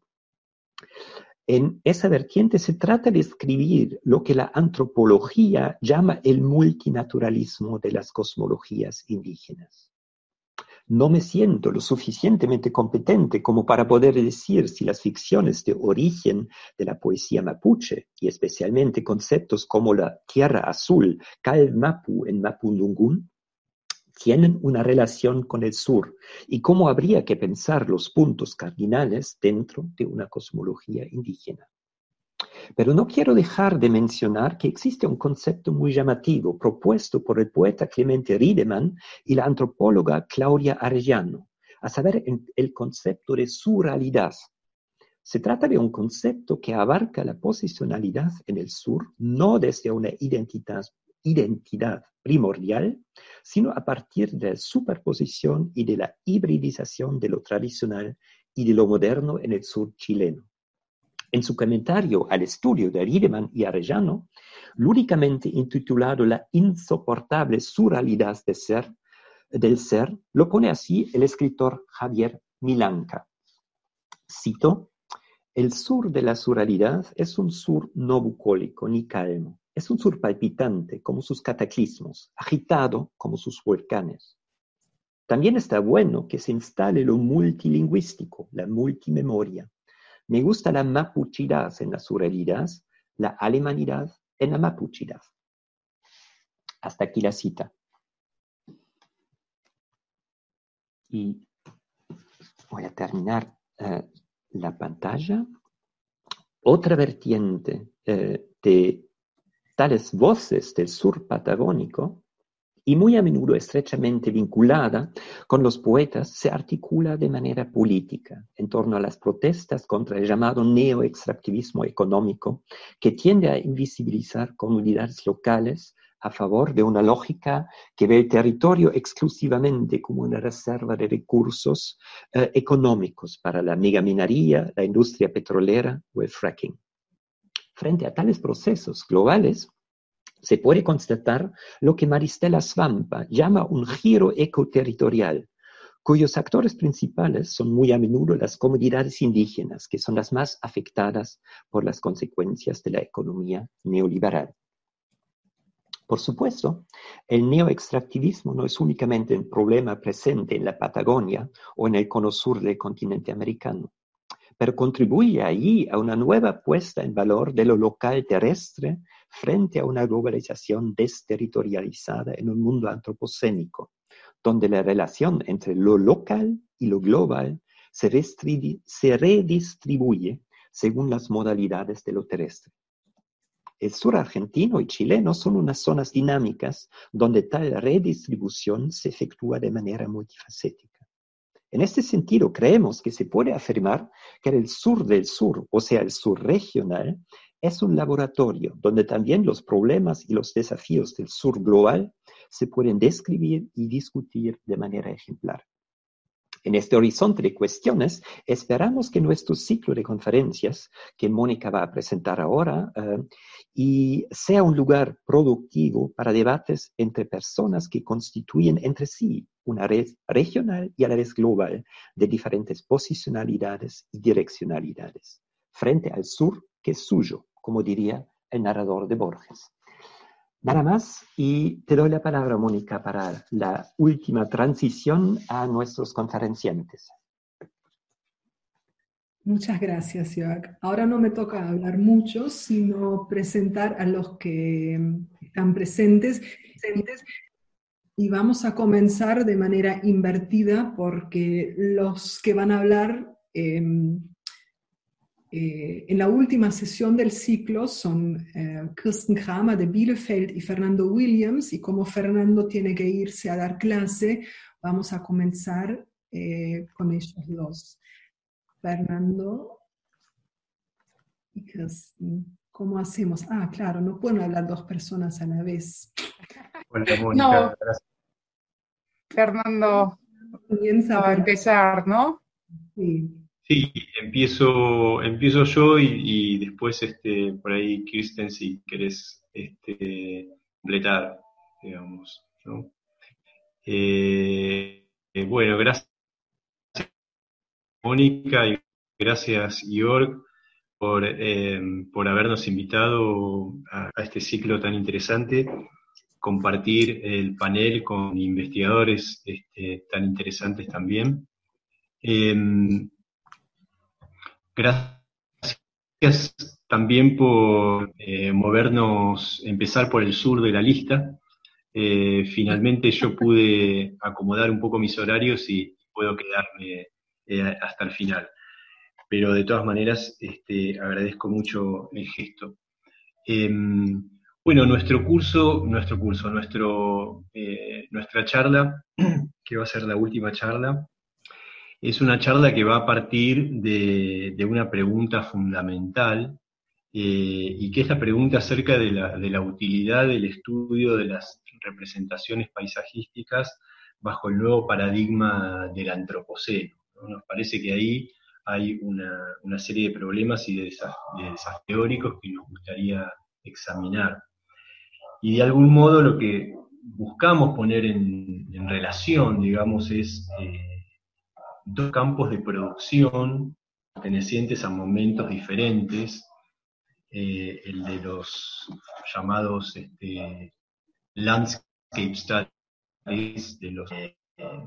en esa vertiente se trata de escribir lo que la antropología llama el multinaturalismo de las cosmologías indígenas. No me siento lo suficientemente competente como para poder decir si las ficciones de origen de la poesía mapuche, y especialmente conceptos como la tierra azul, Calmapu en Mapudungún, tienen una relación con el sur, y cómo habría que pensar los puntos cardinales dentro de una cosmología indígena. Pero no quiero dejar de mencionar que existe un concepto muy llamativo propuesto por el poeta Clemente Riedemann y la antropóloga Claudia Arellano, a saber, el concepto de surrealidad. Se trata de un concepto que abarca la posicionalidad en el sur, no desde una identidad, identidad primordial, sino a partir de la superposición y de la hibridización de lo tradicional y de lo moderno en el sur chileno. En su comentario al estudio de Riedemann y Arellano, lúdicamente intitulado La insoportable surrealidad de ser, del ser, lo pone así el escritor Javier Milanca. Cito: el sur de la surrealidad es un sur no bucólico ni calmo, es un sur palpitante como sus cataclismos, agitado como sus volcanes. También está bueno que se instale lo multilingüístico, la multimemoria. Me gusta la mapuchidad en la surrealidad, la alemanidad en la mapuchidad. Hasta aquí la cita. Y voy a terminar eh, la pantalla. Otra vertiente eh, de tales voces del sur patagónico, y muy a menudo estrechamente vinculada con los poetas, se articula de manera política en torno a las protestas contra el llamado neoextractivismo económico, que tiende a invisibilizar comunidades locales a favor de una lógica que ve el territorio exclusivamente como una reserva de recursos eh, económicos para la megaminería, la industria petrolera o el fracking. Frente a tales procesos globales, se puede constatar lo que Maristela Svampa llama un giro ecoterritorial, cuyos actores principales son muy a menudo las comunidades indígenas, que son las más afectadas por las consecuencias de la economía neoliberal. Por supuesto, el neoextractivismo no es únicamente un problema presente en la Patagonia o en el cono sur del continente americano, pero contribuye allí a una nueva puesta en valor de lo local terrestre frente a una globalización desterritorializada en un mundo antropocénico, donde la relación entre lo local y lo global se, se redistribuye según las modalidades de lo terrestre. El sur argentino y chileno son unas zonas dinámicas donde tal redistribución se efectúa de manera multifacética. En este sentido, creemos que se puede afirmar que el sur del sur, o sea, el sur regional, es un laboratorio donde también los problemas y los desafíos del sur global se pueden describir y discutir de manera ejemplar. En este horizonte de cuestiones, esperamos que nuestro ciclo de conferencias, que Mónica va a presentar ahora, uh, y sea un lugar productivo para debates entre personas que constituyen entre sí una red regional y a la vez global de diferentes posicionalidades y direccionalidades, frente al sur que es suyo, como diría el narrador de Borges. Nada más, y te doy la palabra, Mónica, para la última transición a nuestros conferenciantes. Muchas gracias, Jörg. Ahora no me toca hablar mucho, sino presentar a los que están presentes. Y vamos a comenzar de manera invertida porque los que van a hablar eh, eh, en la última sesión del ciclo son eh, Kirsten Kramer de Bielefeld y Fernando Williams, y como Fernando tiene que irse a dar clase, vamos a comenzar eh, con ellos dos. Fernando y Kirsten. ¿Cómo hacemos? Ah, claro, no pueden hablar dos personas a la vez. Hola, Mónica. No, Gracias. Fernando Comienza va a por... empezar, ¿no? Sí. Sí, empiezo, empiezo yo y, y después este, por ahí, Kirsten, si querés este, completar, digamos, ¿no? Eh, eh, bueno, gracias, Mónica, y gracias, Georg, por, eh, por habernos invitado a, a este ciclo tan interesante, compartir el panel con investigadores este, tan interesantes también. Eh, gracias también por eh, movernos, empezar por el sur de la lista. Eh, finalmente yo pude acomodar un poco mis horarios y puedo quedarme eh, hasta el final. Pero de todas maneras este, agradezco mucho el gesto. Eh, bueno, nuestro curso, nuestro curso, nuestro, eh, nuestra charla, que va a ser la última charla, es una charla que va a partir de, de una pregunta fundamental, eh, y que es la pregunta acerca de la, de la utilidad del estudio de las representaciones paisajísticas bajo el nuevo paradigma del antropoceno, ¿no? Nos parece que ahí hay una, una serie de problemas y de desafíos, de desafíos teóricos que nos gustaría examinar. Y de algún modo lo que buscamos poner en, en relación, digamos, es eh, dos campos de producción pertenecientes a momentos diferentes, eh, el de los llamados este, landscape studies, de los eh,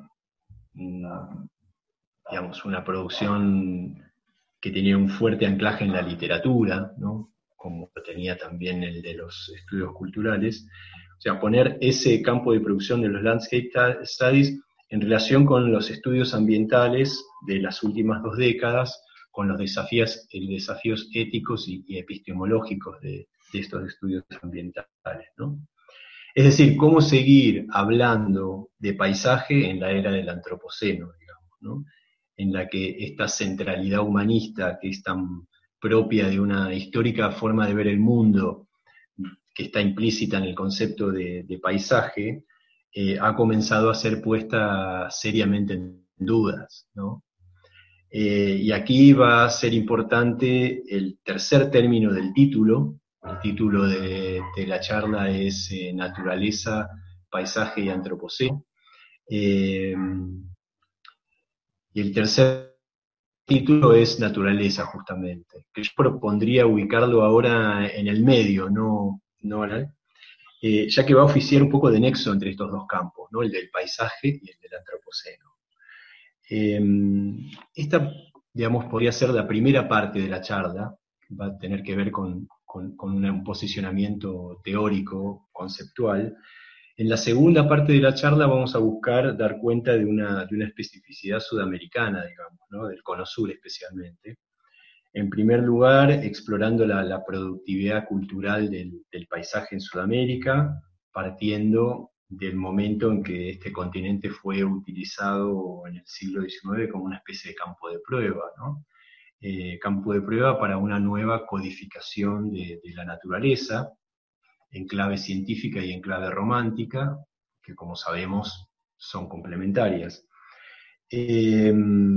mm, digamos, una producción que tenía un fuerte anclaje en la literatura, ¿no? Como tenía también el de los estudios culturales. O sea, poner ese campo de producción de los landscape studies en relación con los estudios ambientales de las últimas dos décadas, con los desafíos, los desafíos éticos y, y epistemológicos de, de estos estudios ambientales, ¿no? Es decir, cómo seguir hablando de paisaje en la era del antropoceno, digamos, ¿no? En la que esta centralidad humanista, que es tan propia de una histórica forma de ver el mundo, que está implícita en el concepto de, de paisaje, eh, ha comenzado a ser puesta seriamente en dudas, ¿no? Eh, y aquí va a ser importante el tercer término del título. El título de, de la charla es eh, Naturaleza, Paisaje y Antropoceno. Eh, y el tercer título es Naturaleza, justamente, que yo propondría ubicarlo ahora en el medio, no, no eh, ya que va a oficiar un poco de nexo entre estos dos campos, ¿no? El del paisaje y el del antropoceno. Eh, esta, digamos, podría ser la primera parte de la charla, va a tener que ver con, con, con una, un posicionamiento teórico, conceptual. En la segunda parte de la charla vamos a buscar dar cuenta de una, de una especificidad sudamericana, digamos, ¿no? Del Cono Sur especialmente. En primer lugar, explorando la, la productividad cultural del, del paisaje en Sudamérica, partiendo del momento en que este continente fue utilizado en el siglo diecinueve como una especie de campo de prueba, ¿no? Eh, campo de prueba para una nueva codificación de, de la naturaleza, en clave científica y en clave romántica, que como sabemos son complementarias. Eh,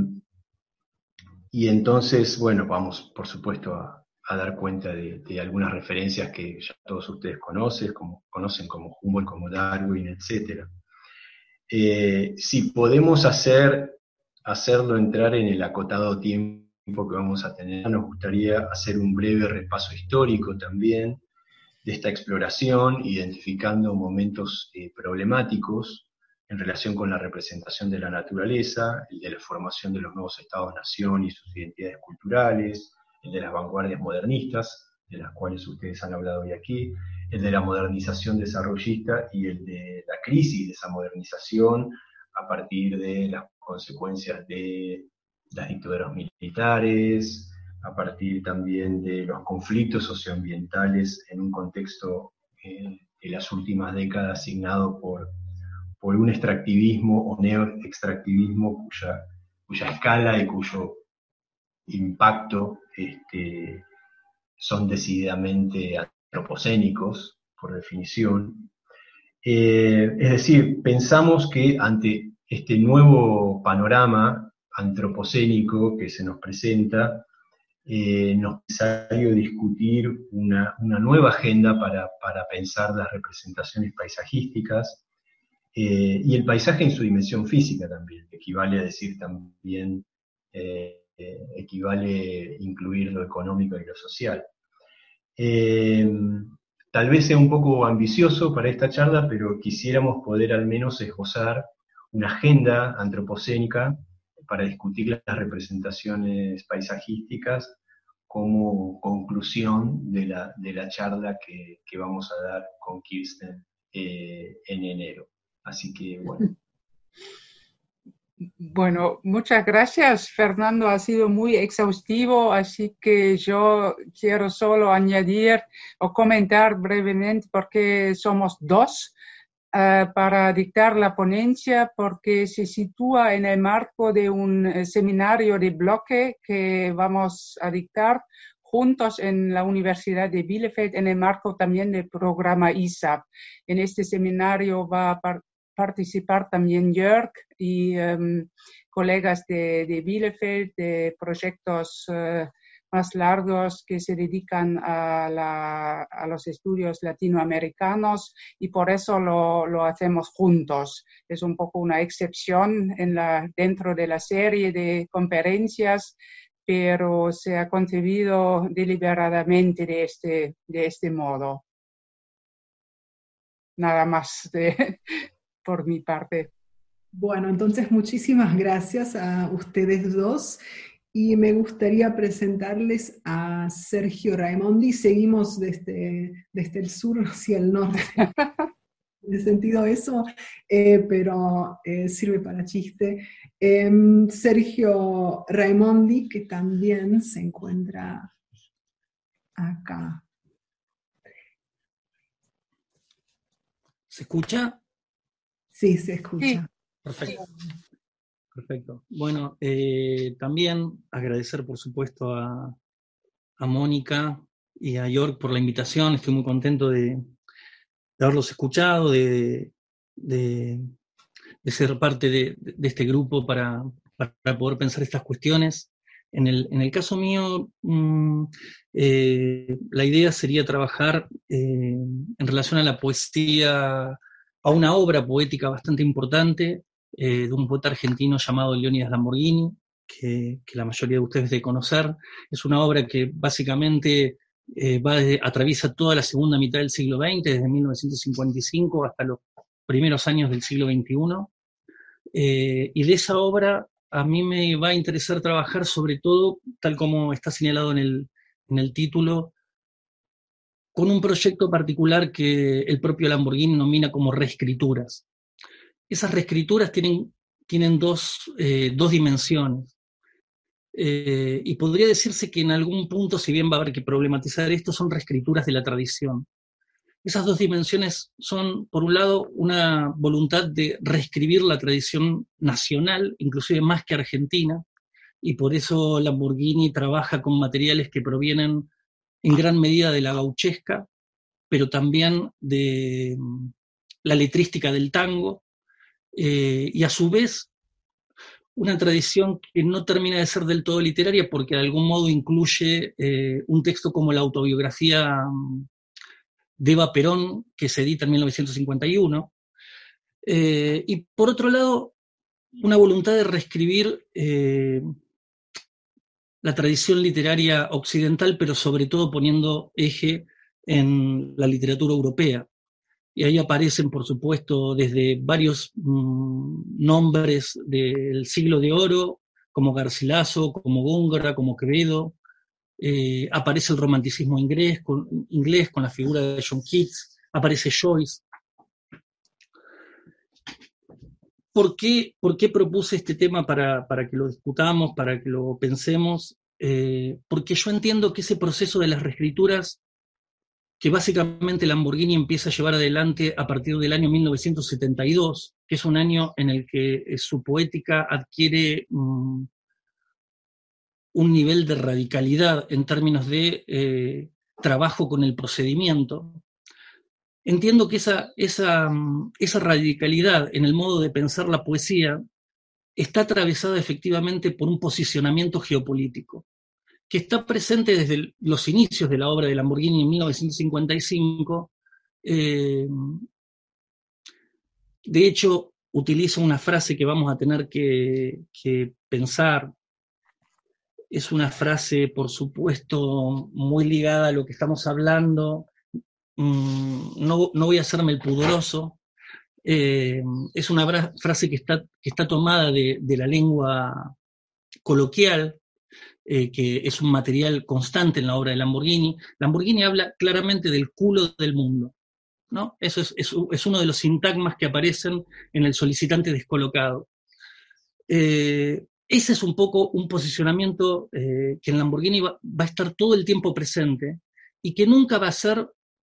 y entonces, bueno, vamos por supuesto a, a dar cuenta de, de algunas referencias que ya todos ustedes conocen, como, conocen como Humboldt, como Darwin, etcétera. Eh, si podemos hacer, hacerlo entrar en el acotado tiempo que vamos a tener, nos gustaría hacer un breve repaso histórico también de esta exploración, identificando momentos eh, problemáticos en relación con la representación de la naturaleza, el de la formación de los nuevos estados-nación y sus identidades culturales, el de las vanguardias modernistas, de las cuales ustedes han hablado hoy aquí, el de la modernización desarrollista y el de la crisis de esa modernización a partir de las consecuencias de las dictaduras militares, a partir también de los conflictos socioambientales en un contexto eh, de las últimas décadas asignado por, por un extractivismo o neoextractivismo cuya, cuya escala y cuyo impacto este, son decididamente antropocénicos, por definición. Eh, es decir, pensamos que ante este nuevo panorama antropocénico que se nos presenta, eh, nos es necesario discutir una, una nueva agenda para, para pensar las representaciones paisajísticas, eh, y el paisaje en su dimensión física también, equivale a decir también, eh, eh, equivale incluir lo económico y lo social. Eh, tal vez sea un poco ambicioso para esta charla, pero quisiéramos poder al menos esbozar una agenda antropocénica para discutir las representaciones paisajísticas como conclusión de la, de la charla que, que vamos a dar con Kirsten eh, en enero. Así que, bueno. Bueno, muchas gracias, Fernando, ha sido muy exhaustivo, así que yo quiero solo añadir o comentar brevemente por qué somos dos uh, para dictar la ponencia, porque se sitúa en el marco de un uh, seminario de bloque que vamos a dictar juntos en la Universidad de Bielefeld, en el marco también del programa I S A P. En este seminario va a participar participar también Jörg y um, colegas de, de Bielefeld, de proyectos uh, más largos que se dedican a, la, a los estudios latinoamericanos, y por eso lo, lo hacemos juntos. Es un poco una excepción en la, dentro de la serie de conferencias, pero se ha concebido deliberadamente de este, de este modo. Nada más de... por mi parte. Bueno, entonces muchísimas gracias a ustedes dos, y me gustaría presentarles a Sergio Raimondi. Seguimos desde, desde el sur hacia el norte, en el sentido eso, eh, pero eh, sirve para chiste. Eh, Sergio Raimondi, que también se encuentra acá. ¿Se escucha? Sí, se escucha. Sí. Perfecto. Perfecto. Bueno, eh, también agradecer, por supuesto, a, a Mónica y a Jörg por la invitación. Estoy muy contento de, de haberlos escuchado, de, de, de ser parte de, de este grupo para, para poder pensar estas cuestiones. En el, en el caso mío, mmm, eh, la idea sería trabajar eh, en relación a la poesía, a una obra poética bastante importante eh, de un poeta argentino llamado Leónidas Lamborghini, que, que la mayoría de ustedes deben conocer. Es una obra que básicamente eh, va desde, atraviesa toda la segunda mitad del siglo veinte, desde mil novecientos cincuenta y cinco hasta los primeros años del siglo veintiuno. Eh, y de esa obra a mí me va a interesar trabajar sobre todo, tal como está señalado en el, en el título, con un proyecto particular que el propio Lamborghini nomina como reescrituras. Esas reescrituras tienen, tienen dos, eh, dos dimensiones. Eh, y podría decirse que en algún punto, si bien va a haber que problematizar esto, son reescrituras de la tradición. Esas dos dimensiones son, por un lado, una voluntad de reescribir la tradición nacional, inclusive más que argentina, y por eso Lamborghini trabaja con materiales que provienen en gran medida de la gauchesca, pero también de la letrística del tango, eh, y a su vez una tradición que no termina de ser del todo literaria porque de algún modo incluye eh, un texto como la autobiografía de Eva Perón, que se edita en mil novecientos cincuenta y uno, eh, y por otro lado, una voluntad de reescribir eh, la tradición literaria occidental, pero sobre todo poniendo eje en la literatura europea. Y ahí aparecen, por supuesto, desde varios mmm, nombres del siglo de oro, como Garcilaso, como Góngora, como Quevedo. Eh, aparece el romanticismo inglés con, inglés con la figura de John Keats, aparece Joyce. ¿Por qué, por qué propuse este tema para, para que lo discutamos, para que lo pensemos? Eh, porque yo entiendo que ese proceso de las reescrituras que básicamente Lamborghini empieza a llevar adelante a partir del año mil novecientos setenta y dos, que es un año en el que eh, su poética adquiere um, un nivel de radicalidad en términos de eh, trabajo con el procedimiento. Entiendo que esa, esa, esa radicalidad en el modo de pensar la poesía está atravesada efectivamente por un posicionamiento geopolítico, que está presente desde los inicios de la obra de Lamborghini en mil novecientos cincuenta y cinco. Eh, de hecho, utiliza una frase que vamos a tener que, que pensar. Es una frase, por supuesto, muy ligada a lo que estamos hablando. Mm, no, no voy a hacerme el pudoroso. Eh, es una frase que está, que está tomada de, de la lengua coloquial, Eh, que es un material constante en la obra de Lamborghini. Lamborghini habla claramente del culo del mundo, ¿no? Eso es, es, es uno de los sintagmas que aparecen en el solicitante descolocado. Eh, ese es un poco un posicionamiento eh, que en Lamborghini va, va a estar todo el tiempo presente y que nunca va a ser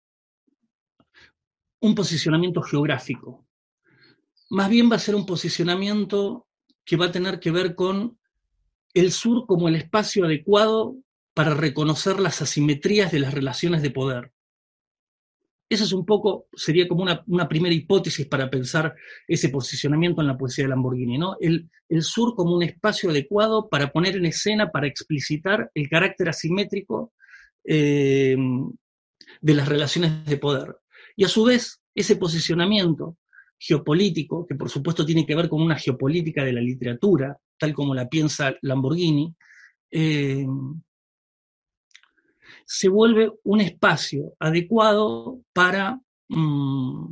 un posicionamiento geográfico. Más bien va a ser un posicionamiento que va a tener que ver con el sur como el espacio adecuado para reconocer las asimetrías de las relaciones de poder. Eso es un poco, sería como una, una primera hipótesis para pensar ese posicionamiento en la poesía de Lamborghini, ¿no? El, el sur como un espacio adecuado para poner en escena, para explicitar el carácter asimétrico eh, de las relaciones de poder. Y a su vez, ese posicionamiento geopolítico, que por supuesto tiene que ver con una geopolítica de la literatura, tal como la piensa Lamborghini, eh, se vuelve un espacio adecuado para mmm,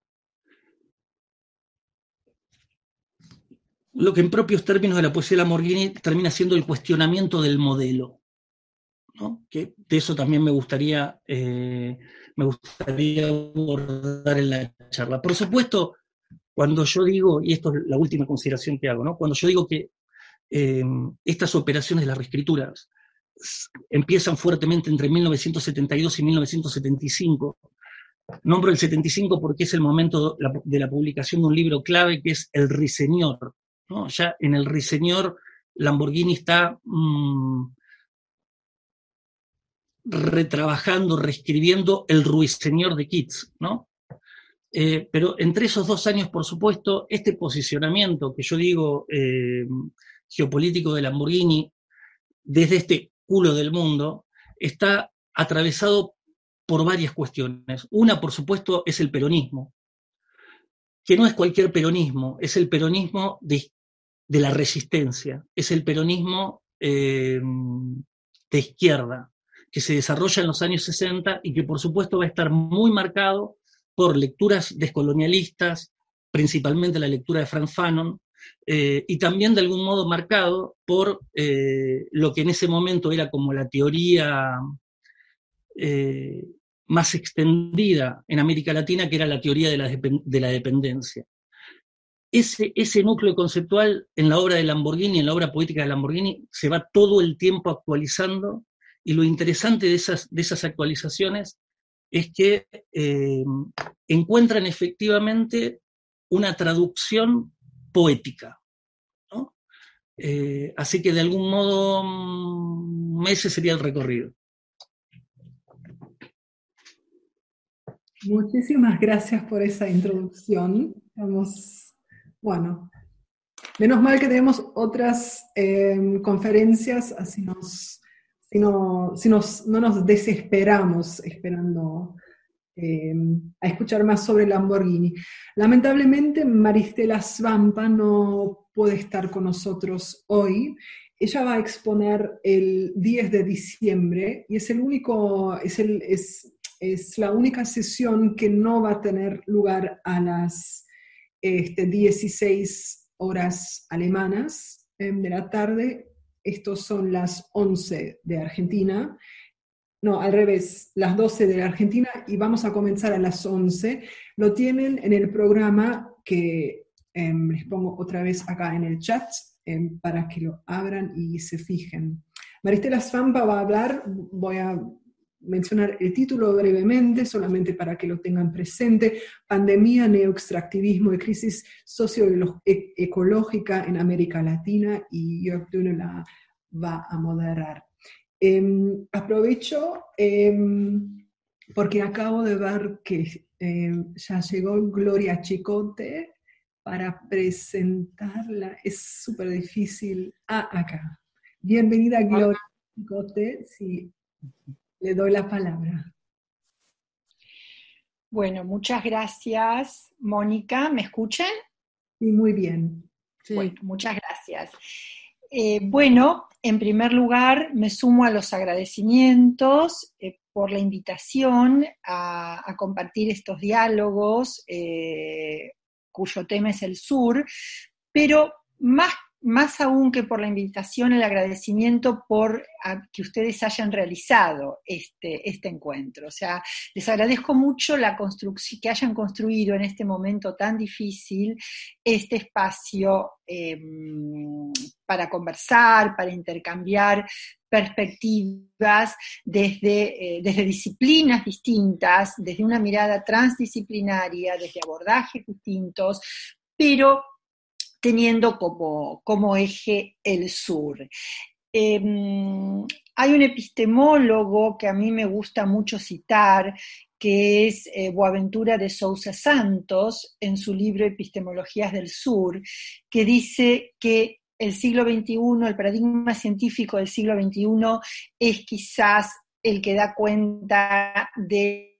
lo que en propios términos de la poesía de Lamborghini termina siendo el cuestionamiento del modelo, ¿no? Que de eso también me gustaría, eh, me gustaría abordar en la charla. Por supuesto, cuando yo digo, y esto es la última consideración que hago, ¿no? Cuando yo digo que eh, estas operaciones de las reescrituras empiezan fuertemente entre mil novecientos setenta y dos y mil novecientos setenta y cinco. Nombro el setenta y cinco porque es el momento de la publicación de un libro clave que es El Ruiseñor, ¿no? Ya en El Ruiseñor Lamborghini está mmm, retrabajando, reescribiendo El Ruiseñor de Keats, ¿no? Eh, pero entre esos dos años, por supuesto, este posicionamiento que yo digo eh, geopolítico de Lamborghini desde este culo del mundo está atravesado por varias cuestiones. Una, por supuesto, es el peronismo, que no es cualquier peronismo, es el peronismo de, de la resistencia, es el peronismo eh, de izquierda, que se desarrolla en los años sesenta y que por supuesto va a estar muy marcado por lecturas descolonialistas, principalmente la lectura de Franz Fanon, eh, y también de algún modo marcado por eh, lo que en ese momento era como la teoría eh, más extendida en América Latina, que era la teoría de la, de la dependencia. Ese, ese núcleo conceptual en la obra de Lamborghini, en la obra poética de Lamborghini, se va todo el tiempo actualizando, y lo interesante de esas, de esas actualizaciones es que eh, encuentran efectivamente una traducción poética, ¿no? Eh, así que de algún modo mm, ese sería el recorrido. Muchísimas gracias por esa introducción. Vamos, bueno, Menos mal que tenemos otras eh, conferencias, así nos, si no, si nos, no nos desesperamos esperando eh, a escuchar más sobre Lamborghini. Lamentablemente Maristela Svampa no puede estar con nosotros hoy. Ella va a exponer el diez de diciembre y es, el único, es, el, es, es la única sesión que no va a tener lugar a las este, dieciséis horas alemanas eh, de la tarde. Estos son las once de Argentina. No, al revés, las doce de la Argentina y vamos a comenzar a las once. Lo tienen en el programa que eh, les pongo otra vez acá en el chat eh, para que lo abran y se fijen. Maristela Svampa va a hablar, voy a mencionar el título brevemente, solamente para que lo tengan presente: Pandemia, neoextractivismo y crisis socioecológica en América Latina, y Jörg Dune la va a moderar. Eh, aprovecho eh, porque acabo de ver que eh, ya llegó Gloria Chicote para presentarla. Es súper difícil. Ah, acá. Bienvenida, Gloria Chicote. Sí, le doy la palabra. Bueno, muchas gracias, Mónica. ¿Me escuchan? Sí, muy bien. Sí. Bueno, muchas gracias. Eh, bueno, en primer lugar, me sumo a los agradecimientos eh, por la invitación a, a compartir estos diálogos, eh, cuyo tema es el sur, pero más, más aún que por la invitación, el agradecimiento por a, que ustedes hayan realizado este, este encuentro. O sea, les agradezco mucho la construcción, que hayan construido en este momento tan difícil este espacio eh, para conversar, para intercambiar perspectivas desde, eh, desde disciplinas distintas, desde una mirada transdisciplinaria, desde abordajes distintos, pero teniendo como, como eje el sur. Eh, hay un epistemólogo que a mí me gusta mucho citar, que es eh, Boaventura de Sousa Santos, en su libro Epistemologías del Sur, que dice que el siglo veintiuno, el paradigma científico del siglo veintiuno, es quizás el que da cuenta de...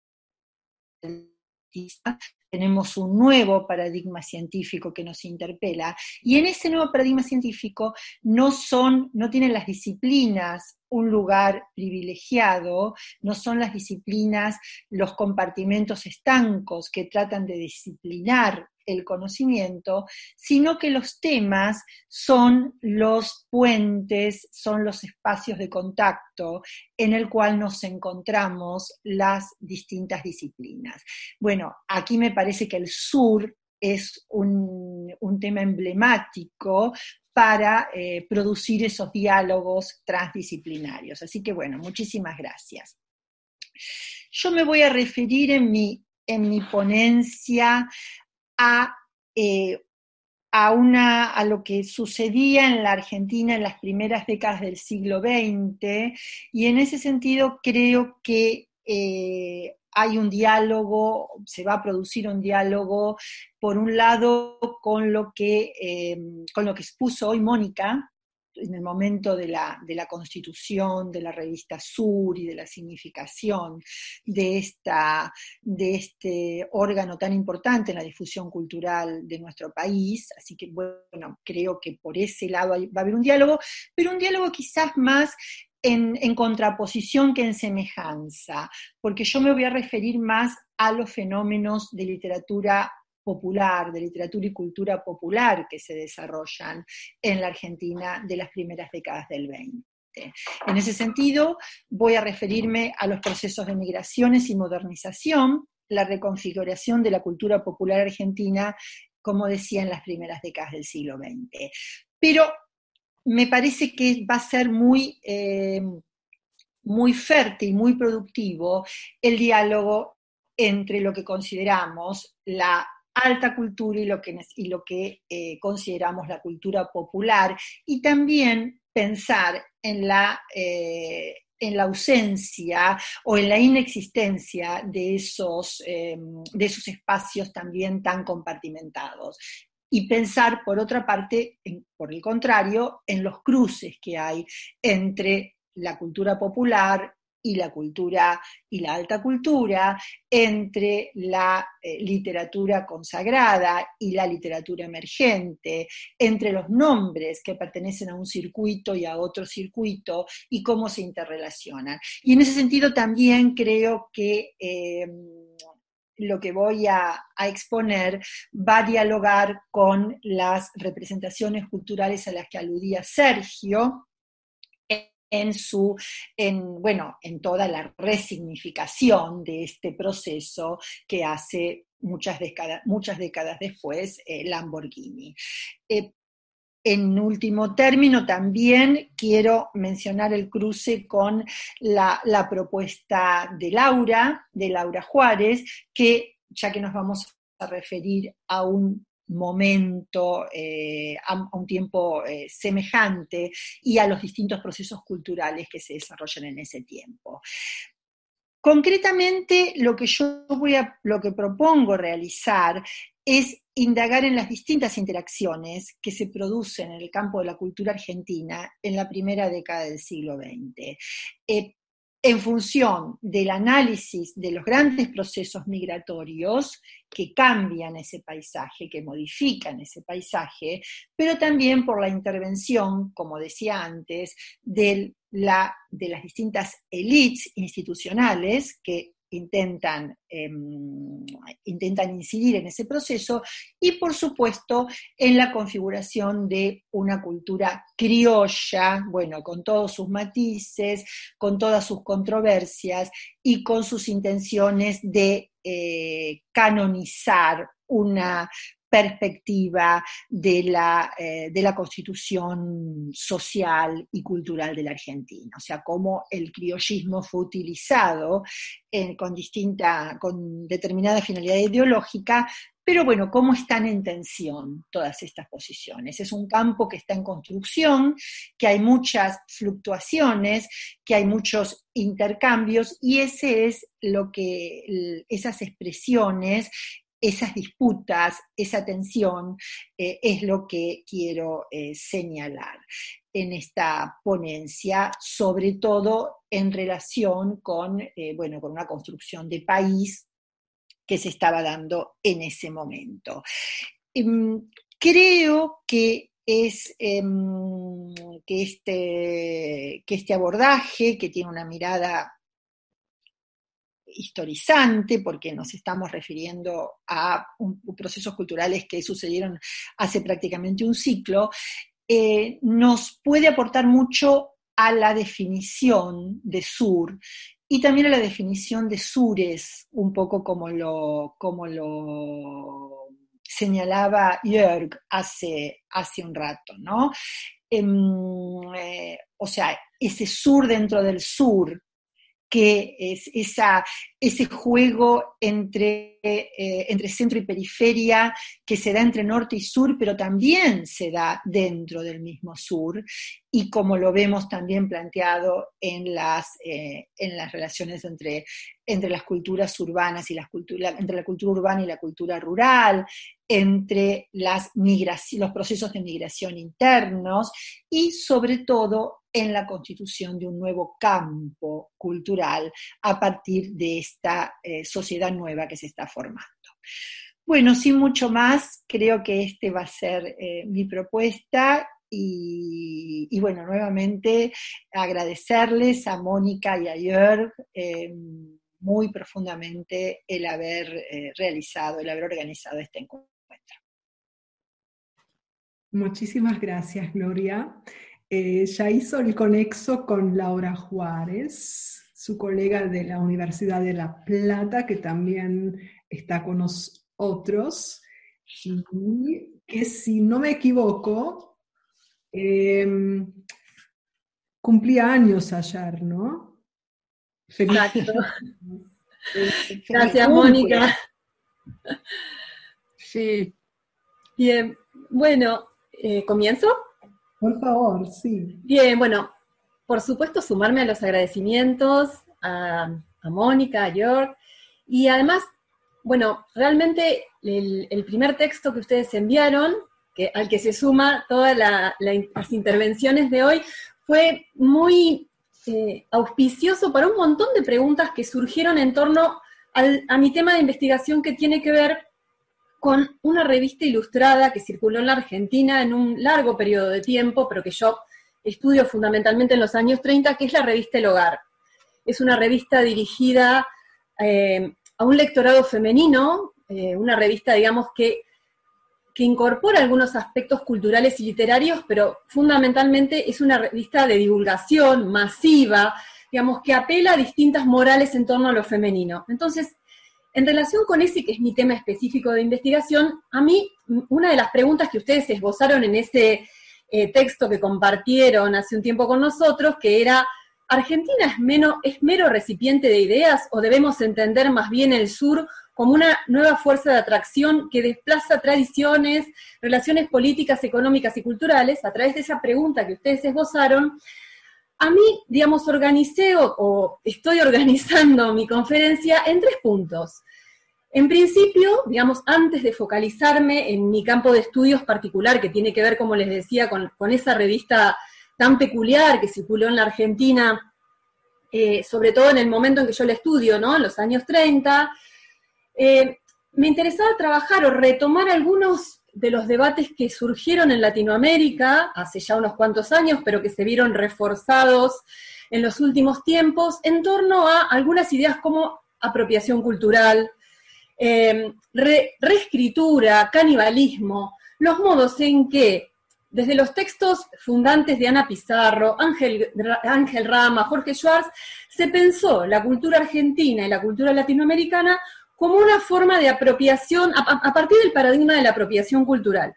Tenemos un nuevo paradigma científico que nos interpela, y en ese nuevo paradigma científico no son, no tienen las disciplinas un lugar privilegiado, no son las disciplinas los compartimentos estancos que tratan de disciplinar el conocimiento, sino que los temas son los puentes, son los espacios de contacto en el cual nos encontramos las distintas disciplinas. Bueno, aquí me parece que el sur es un, un tema emblemático para eh, producir esos diálogos transdisciplinarios. Así que bueno, muchísimas gracias. Yo me voy a referir en mi, en mi ponencia a, eh, a, una, a lo que sucedía en la Argentina en las primeras décadas del siglo veinte, y en ese sentido creo que eh, hay un diálogo, se va a producir un diálogo, por un lado, con lo que, eh, con lo que expuso hoy Mónica, en el momento de la, de la constitución de la revista Sur y de la significación de, esta, de este órgano tan importante en la difusión cultural de nuestro país. Así que, bueno, creo que por ese lado va a haber un diálogo, pero un diálogo quizás más En, en contraposición que en semejanza, porque yo me voy a referir más a los fenómenos de literatura popular, de literatura y cultura popular que se desarrollan en la Argentina de las primeras décadas del veinte. En ese sentido, voy a referirme a los procesos de migraciones y modernización, la reconfiguración de la cultura popular argentina, como decía, en las primeras décadas del siglo veinte. Pero me parece que va a ser muy, eh, muy fértil, muy productivo el diálogo entre lo que consideramos la alta cultura y lo que, y lo que eh, consideramos la cultura popular, y también pensar en la, eh, en la ausencia o en la inexistencia de esos, eh, de esos espacios también tan compartimentados. y pensar, por otra parte, en, por el contrario, en los cruces que hay entre la cultura popular y la cultura y la alta cultura, entre la eh, literatura consagrada y la literatura emergente, entre los nombres que pertenecen a un circuito y a otro circuito, y cómo se interrelacionan. Y en ese sentido también creo que eh, lo que voy a, a exponer va a dialogar con las representaciones culturales a las que aludía Sergio, en su, en, bueno, en toda la resignificación de este proceso que hace muchas décadas, muchas décadas después eh, Lamborghini. Eh, En último término, también quiero mencionar el cruce con la, la propuesta de Laura, de Laura Juárez, que ya que nos vamos a referir a un momento, eh, a, a un tiempo eh, semejante y a los distintos procesos culturales que se desarrollan en ese tiempo. Concretamente, lo que yo voy a, lo que propongo realizar es indagar en las distintas interacciones que se producen en el campo de la cultura argentina en la primera década del siglo veinte. Eh, en función del análisis de los grandes procesos migratorios que cambian ese paisaje, que modifican ese paisaje, pero también por la intervención, como decía antes, de, la, de las distintas élites institucionales que intentan, eh, intentan incidir en ese proceso, y por supuesto en la configuración de una cultura criolla, bueno, con todos sus matices, con todas sus controversias y con sus intenciones de eh, canonizar una perspectiva de la, eh, de la constitución social y cultural de la Argentina, o sea, cómo el criollismo fue utilizado eh, con, distinta, con determinada finalidad ideológica, pero bueno, cómo están en tensión todas estas posiciones. Es un campo que está en construcción, que hay muchas fluctuaciones, que hay muchos intercambios, y ese es lo que, esas expresiones, esas disputas, esa tensión, eh, es lo que quiero eh, señalar en esta ponencia, sobre todo en relación con, eh, bueno, con una construcción de país que se estaba dando en ese momento. Eh, creo que es eh, que, este, que este abordaje, que tiene una mirada historizante, porque nos estamos refiriendo a un, procesos culturales que sucedieron hace prácticamente un siglo, eh, nos puede aportar mucho a la definición de sur y también a la definición de sures, un poco como lo, como lo señalaba Jörg hace, hace un rato, ¿no? Eh, eh, o sea, ese sur dentro del sur, que es esa, ese juego entre, eh, entre centro y periferia, que se da entre norte y sur, pero también se da dentro del mismo sur, y como lo vemos también planteado en las, eh, en las relaciones entre, entre las culturas urbanas y las culturas, entre la cultura urbana y la cultura rural, entre las migración, los procesos de migración internos, y sobre todo en la constitución de un nuevo campo cultural a partir de esta eh, sociedad nueva que se está formando. Bueno, sin mucho más, creo que este va a ser eh, mi propuesta, y, y bueno, nuevamente agradecerles a Mónica y a Jörg eh, muy profundamente el haber eh, realizado, el haber organizado este encuentro. Muchísimas gracias, Gloria. Eh, ya hizo el conexo con Laura Juárez, su colega de la Universidad de La Plata, que también está con nosotros, y que, si no me equivoco, eh, cumplía años ayer, ¿no? Feliz. Exacto. Gracias, Mónica. Sí. Bien, bueno, eh, ¿comienzo? Por favor, sí. Bien, bueno, por supuesto sumarme a los agradecimientos a, a Mónica, a Jörg, y además bueno, realmente el, el primer texto que ustedes enviaron, que, al que se suma todas la, la, las intervenciones de hoy, fue muy eh, auspicioso para un montón de preguntas que surgieron en torno al, a mi tema de investigación, que tiene que ver con una revista ilustrada que circuló en la Argentina en un largo periodo de tiempo, pero que yo estudio fundamentalmente en los años treinta, que es la revista El Hogar. Es una revista dirigida eh, a un lectorado femenino, eh, una revista, digamos, que, que incorpora algunos aspectos culturales y literarios, pero fundamentalmente es una revista de divulgación masiva, digamos, que apela a distintas morales en torno a lo femenino. Entonces, en relación con ese, que es mi tema específico de investigación, a mí, una de las preguntas que ustedes esbozaron en ese eh, texto que compartieron hace un tiempo con nosotros, que era, ¿Argentina es, menos, es mero recipiente de ideas o debemos entender más bien el sur como una nueva fuerza de atracción que desplaza tradiciones, relaciones políticas, económicas y culturales? A través de esa pregunta que ustedes esbozaron, a mí, digamos, organicé o, o estoy organizando mi conferencia en tres puntos. En principio, digamos, antes de focalizarme en mi campo de estudios particular, que tiene que ver, como les decía, con, con esa revista tan peculiar que circuló en la Argentina, eh, sobre todo en el momento en que yo la estudio, ¿no?, en los años treinta, eh, me interesaba trabajar o retomar algunos de los debates que surgieron en Latinoamérica hace ya unos cuantos años, pero que se vieron reforzados en los últimos tiempos, en torno a algunas ideas como apropiación cultural, eh, re, reescritura, canibalismo, los modos en que, desde los textos fundantes de Ana Pizarro, Ángel, Ángel Rama, Jorge Schwartz, se pensó la cultura argentina y la cultura latinoamericana como una forma de apropiación, a, a partir del paradigma de la apropiación cultural.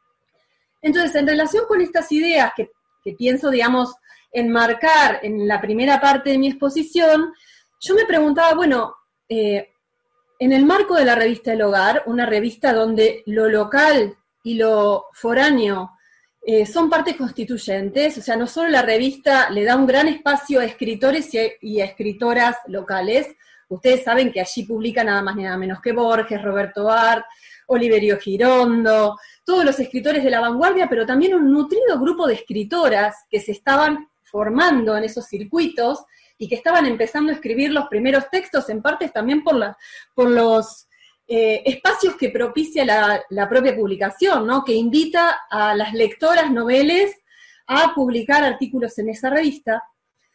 Entonces, en relación con estas ideas que, que pienso, digamos, enmarcar en la primera parte de mi exposición, yo me preguntaba, bueno, eh, en el marco de la revista El Hogar, una revista donde lo local y lo foráneo eh, son partes constituyentes, o sea, no solo la revista le da un gran espacio a escritores y a, y a escritoras locales. Ustedes saben que allí publica nada más ni nada menos que Borges, Roberto Art, Oliverio Girondo, todos los escritores de la vanguardia, pero también un nutrido grupo de escritoras que se estaban formando en esos circuitos y que estaban empezando a escribir los primeros textos, en partes también por, la, por los eh, espacios que propicia la, la propia publicación, ¿no?, que invita a las lectoras noveles a publicar artículos en esa revista.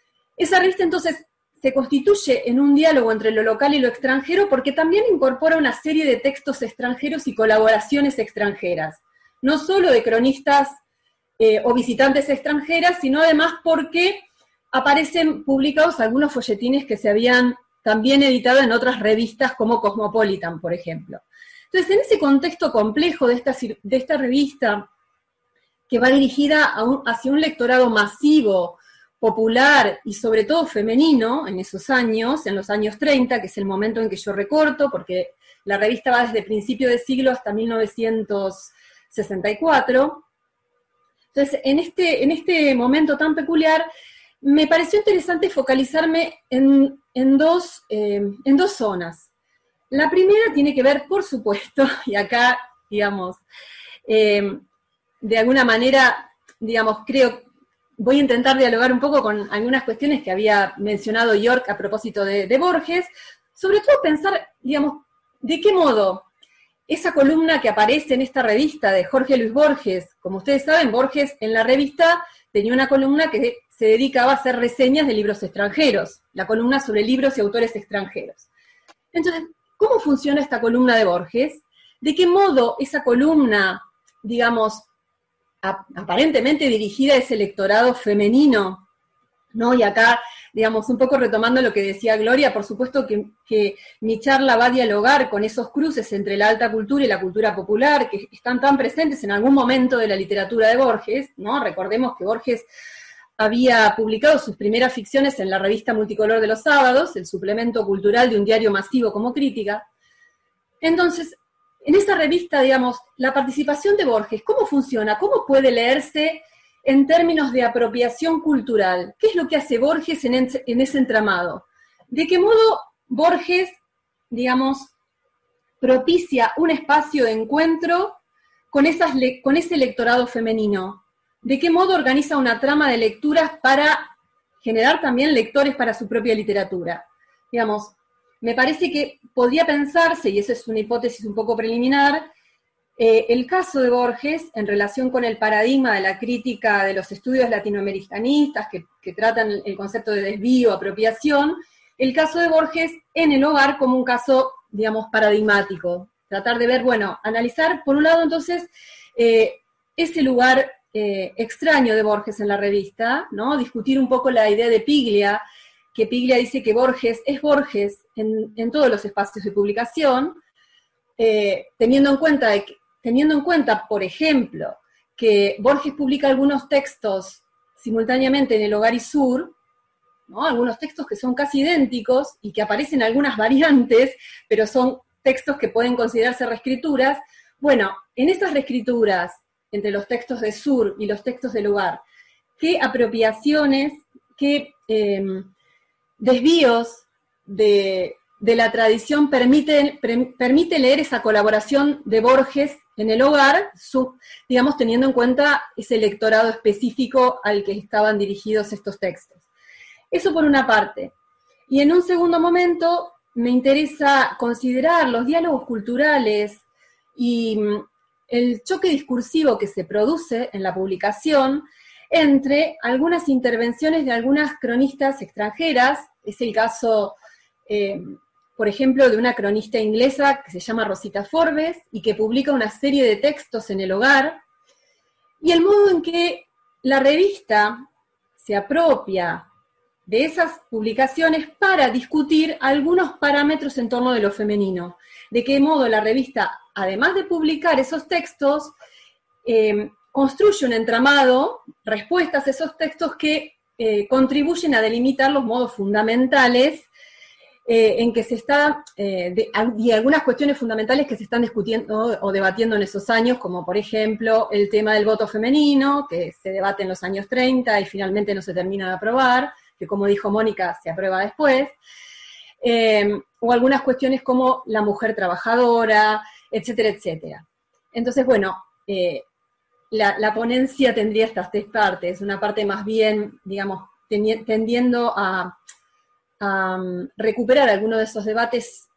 Esa revista, entonces, se constituye en un diálogo entre lo local y lo extranjero, porque también incorpora una serie de textos extranjeros y colaboraciones extranjeras, no solo de cronistas eh, o visitantes extranjeras, sino además porque aparecen publicados algunos folletines que se habían también editado en otras revistas como Cosmopolitan, por ejemplo. Entonces, en ese contexto complejo de esta, de esta revista, que va dirigida a un, hacia un lectorado masivo, popular y sobre todo femenino en esos años, en los años treinta, que es el momento en que yo recorto, porque la revista va desde principio de siglo hasta mil novecientos sesenta y cuatro. Entonces, en este, en este momento tan peculiar, me pareció interesante focalizarme en, en, dos, eh, en dos zonas. La primera tiene que ver, por supuesto, y acá, digamos, eh, de alguna manera, digamos, creo voy a intentar dialogar un poco con algunas cuestiones que había mencionado York a propósito de, de Borges, sobre todo pensar, digamos, de qué modo esa columna que aparece en esta revista de Jorge Luis Borges, como ustedes saben, Borges en la revista tenía una columna que se dedicaba a hacer reseñas de libros extranjeros, la columna sobre libros y autores extranjeros. Entonces, ¿cómo funciona esta columna de Borges? ¿De qué modo esa columna, digamos, aparentemente dirigida a ese electorado femenino, ¿no? Y acá, digamos, un poco retomando lo que decía Gloria, por supuesto que, que mi charla va a dialogar con esos cruces entre la alta cultura y la cultura popular, que están tan presentes en algún momento de la literatura de Borges, ¿no? Recordemos que Borges había publicado sus primeras ficciones en la revista Multicolor de los sábados, el suplemento cultural de un diario masivo como Crítica. Entonces, en esa revista, digamos, la participación de Borges, ¿cómo funciona? ¿Cómo puede leerse en términos de apropiación cultural? ¿Qué es lo que hace Borges en, en ese entramado? ¿De qué modo Borges, digamos, propicia un espacio de encuentro con, esas con ese lectorado femenino? ¿De qué modo organiza una trama de lecturas para generar también lectores para su propia literatura? Digamos, me parece que podría pensarse, y eso es una hipótesis un poco preliminar, eh, el caso de Borges en relación con el paradigma de la crítica de los estudios latinoamericanistas que, que tratan el concepto de desvío, apropiación, el caso de Borges en el hogar como un caso, digamos, paradigmático. Tratar de ver, bueno, analizar, por un lado, entonces, eh, ese lugar eh, extraño de Borges en la revista, ¿no? Discutir un poco la idea de Piglia, que Piglia dice que Borges es Borges en, en todos los espacios de publicación, eh, teniendo en cuenta, de que, teniendo en cuenta, por ejemplo, que Borges publica algunos textos simultáneamente en El Hogar y Sur, ¿no? Algunos textos que son casi idénticos y que aparecen algunas variantes, pero son textos que pueden considerarse reescrituras. Bueno, en esas reescrituras, entre los textos de Sur y los textos del Hogar, ¿qué apropiaciones, qué eh, desvíos de, de la tradición permiten, per, permite leer esa colaboración de Borges en El Hogar, su, digamos, teniendo en cuenta ese lectorado específico al que estaban dirigidos estos textos? Eso por una parte. Y en un segundo momento me interesa considerar los diálogos culturales y el choque discursivo que se produce en la publicación entre algunas intervenciones de algunas cronistas extranjeras. Es el caso, eh, por ejemplo, de una cronista inglesa que se llama Rosita Forbes y que publica una serie de textos en El Hogar, y el modo en que la revista se apropia de esas publicaciones para discutir algunos parámetros en torno de lo femenino. De qué modo la revista, además de publicar esos textos, eh, construye un entramado, respuestas a esos textos que eh, contribuyen a delimitar los modos fundamentales eh, en que se está, eh, de, y algunas cuestiones fundamentales que se están discutiendo o debatiendo en esos años, como por ejemplo el tema del voto femenino, que se debate en los años treinta y finalmente no se termina de aprobar, que como dijo Mónica, se aprueba después, eh, o algunas cuestiones como la mujer trabajadora, etcétera, etcétera. Entonces, bueno, eh, la, la ponencia tendría estas tres partes, una parte más bien, digamos, tendiendo a, a recuperar algunos de esos debates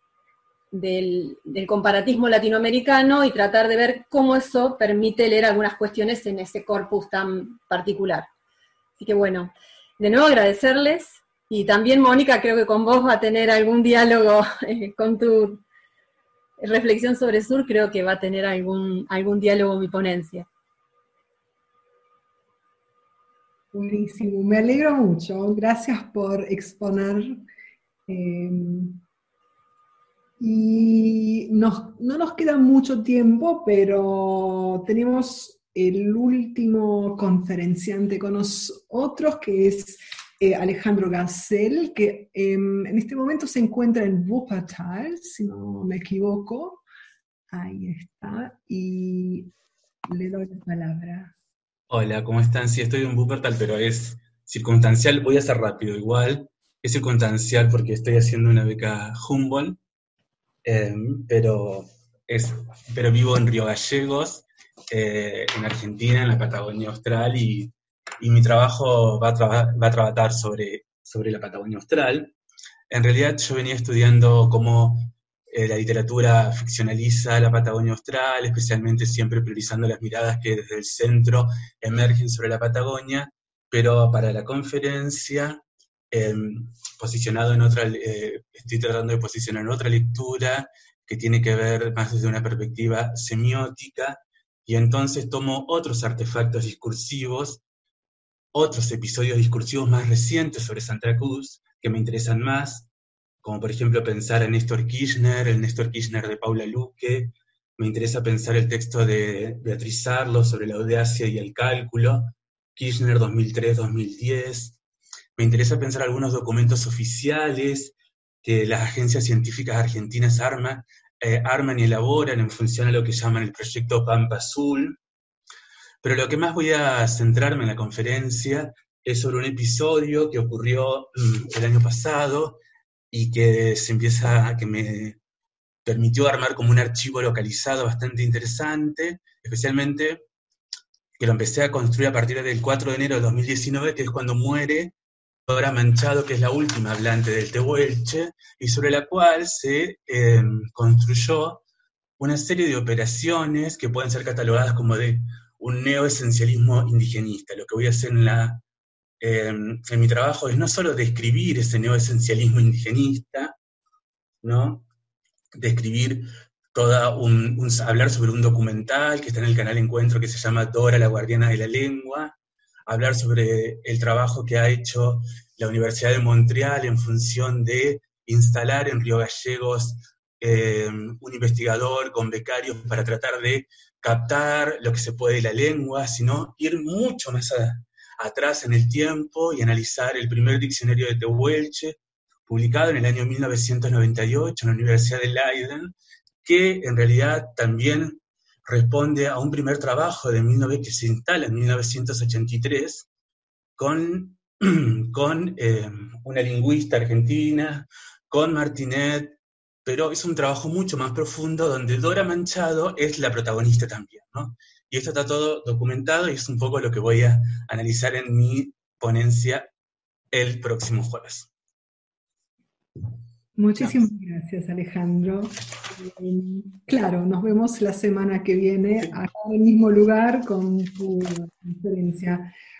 del, del comparatismo latinoamericano y tratar de ver cómo eso permite leer algunas cuestiones en ese corpus tan particular. Así que bueno, de nuevo agradecerles, y también Mónica, creo que con vos va a tener algún diálogo eh, con tu reflexión sobre Sur, creo que va a tener algún, algún diálogo en mi ponencia. Buenísimo, me alegro mucho, gracias por exponer. Eh, y nos, no nos queda mucho tiempo, pero tenemos el último conferenciante con nosotros, que es eh, Alejandro Gassel, que eh, en este momento se encuentra en Wuppertal, si no me equivoco. Ahí está, y le doy la palabra. Hola, ¿cómo están? Sí, estoy en Wuppertal, pero es circunstancial, voy a hacer rápido igual, es circunstancial porque estoy haciendo una beca Humboldt, eh, pero, es, pero vivo en Río Gallegos, Eh, en Argentina, en la Patagonia Austral, y, y mi trabajo va a, traba, va a tratar sobre, sobre la Patagonia Austral. En realidad yo venía estudiando cómo eh, la literatura ficcionaliza la Patagonia Austral, especialmente siempre priorizando las miradas que desde el centro emergen sobre la Patagonia, pero para la conferencia, eh, posicionado en otra, eh, estoy tratando de posicionar en otra lectura que tiene que ver más desde una perspectiva semiótica, y entonces tomo otros artefactos discursivos, otros episodios discursivos más recientes sobre Santa Cruz, que me interesan más, como por ejemplo pensar en Néstor Kirchner, el Néstor Kirchner de Paula Luque, me interesa pensar el texto de Beatriz Arlo sobre la audacia y el cálculo, Kirchner dos mil tres a dos mil diez, me interesa pensar algunos documentos oficiales que las agencias científicas argentinas arman, Eh, arman y elaboran en función a lo que llaman el proyecto Pampa Azul, pero lo que más voy a centrarme en la conferencia es sobre un episodio que ocurrió mm, el año pasado y que se empieza, que me permitió armar como un archivo localizado bastante interesante, especialmente que lo empecé a construir a partir del cuatro de enero de dos mil diecinueve, que es cuando muere Dora Manchado, que es la última hablante del Tehuelche, y sobre la cual se eh, construyó una serie de operaciones que pueden ser catalogadas como de un neoesencialismo indigenista. Lo que voy a hacer en, la, eh, en mi trabajo es no solo describir ese neoesencialismo indigenista, ¿no? Describir toda un, un, hablar sobre un documental que está en el canal Encuentro que se llama Dora, la guardiana de la lengua, hablar sobre el trabajo que ha hecho la Universidad de Montreal en función de instalar en Río Gallegos eh, un investigador con becarios para tratar de captar lo que se puede de la lengua, sino ir mucho más a, atrás en el tiempo y analizar el primer diccionario de Tehuelche, publicado en el año mil novecientos noventa y ocho en la Universidad de Leiden, que en realidad también responde a un primer trabajo de mil novecientos, que se instala en mil novecientos ochenta y tres con, con eh, una lingüista argentina, con Martinet, pero es un trabajo mucho más profundo donde Dora Manchado es la protagonista también, ¿no? Y esto está todo documentado y es un poco lo que voy a analizar en mi ponencia el próximo jueves. Muchísimas gracias, Alejandro. Eh, claro, nos vemos la semana que viene acá en el mismo lugar con tu conferencia.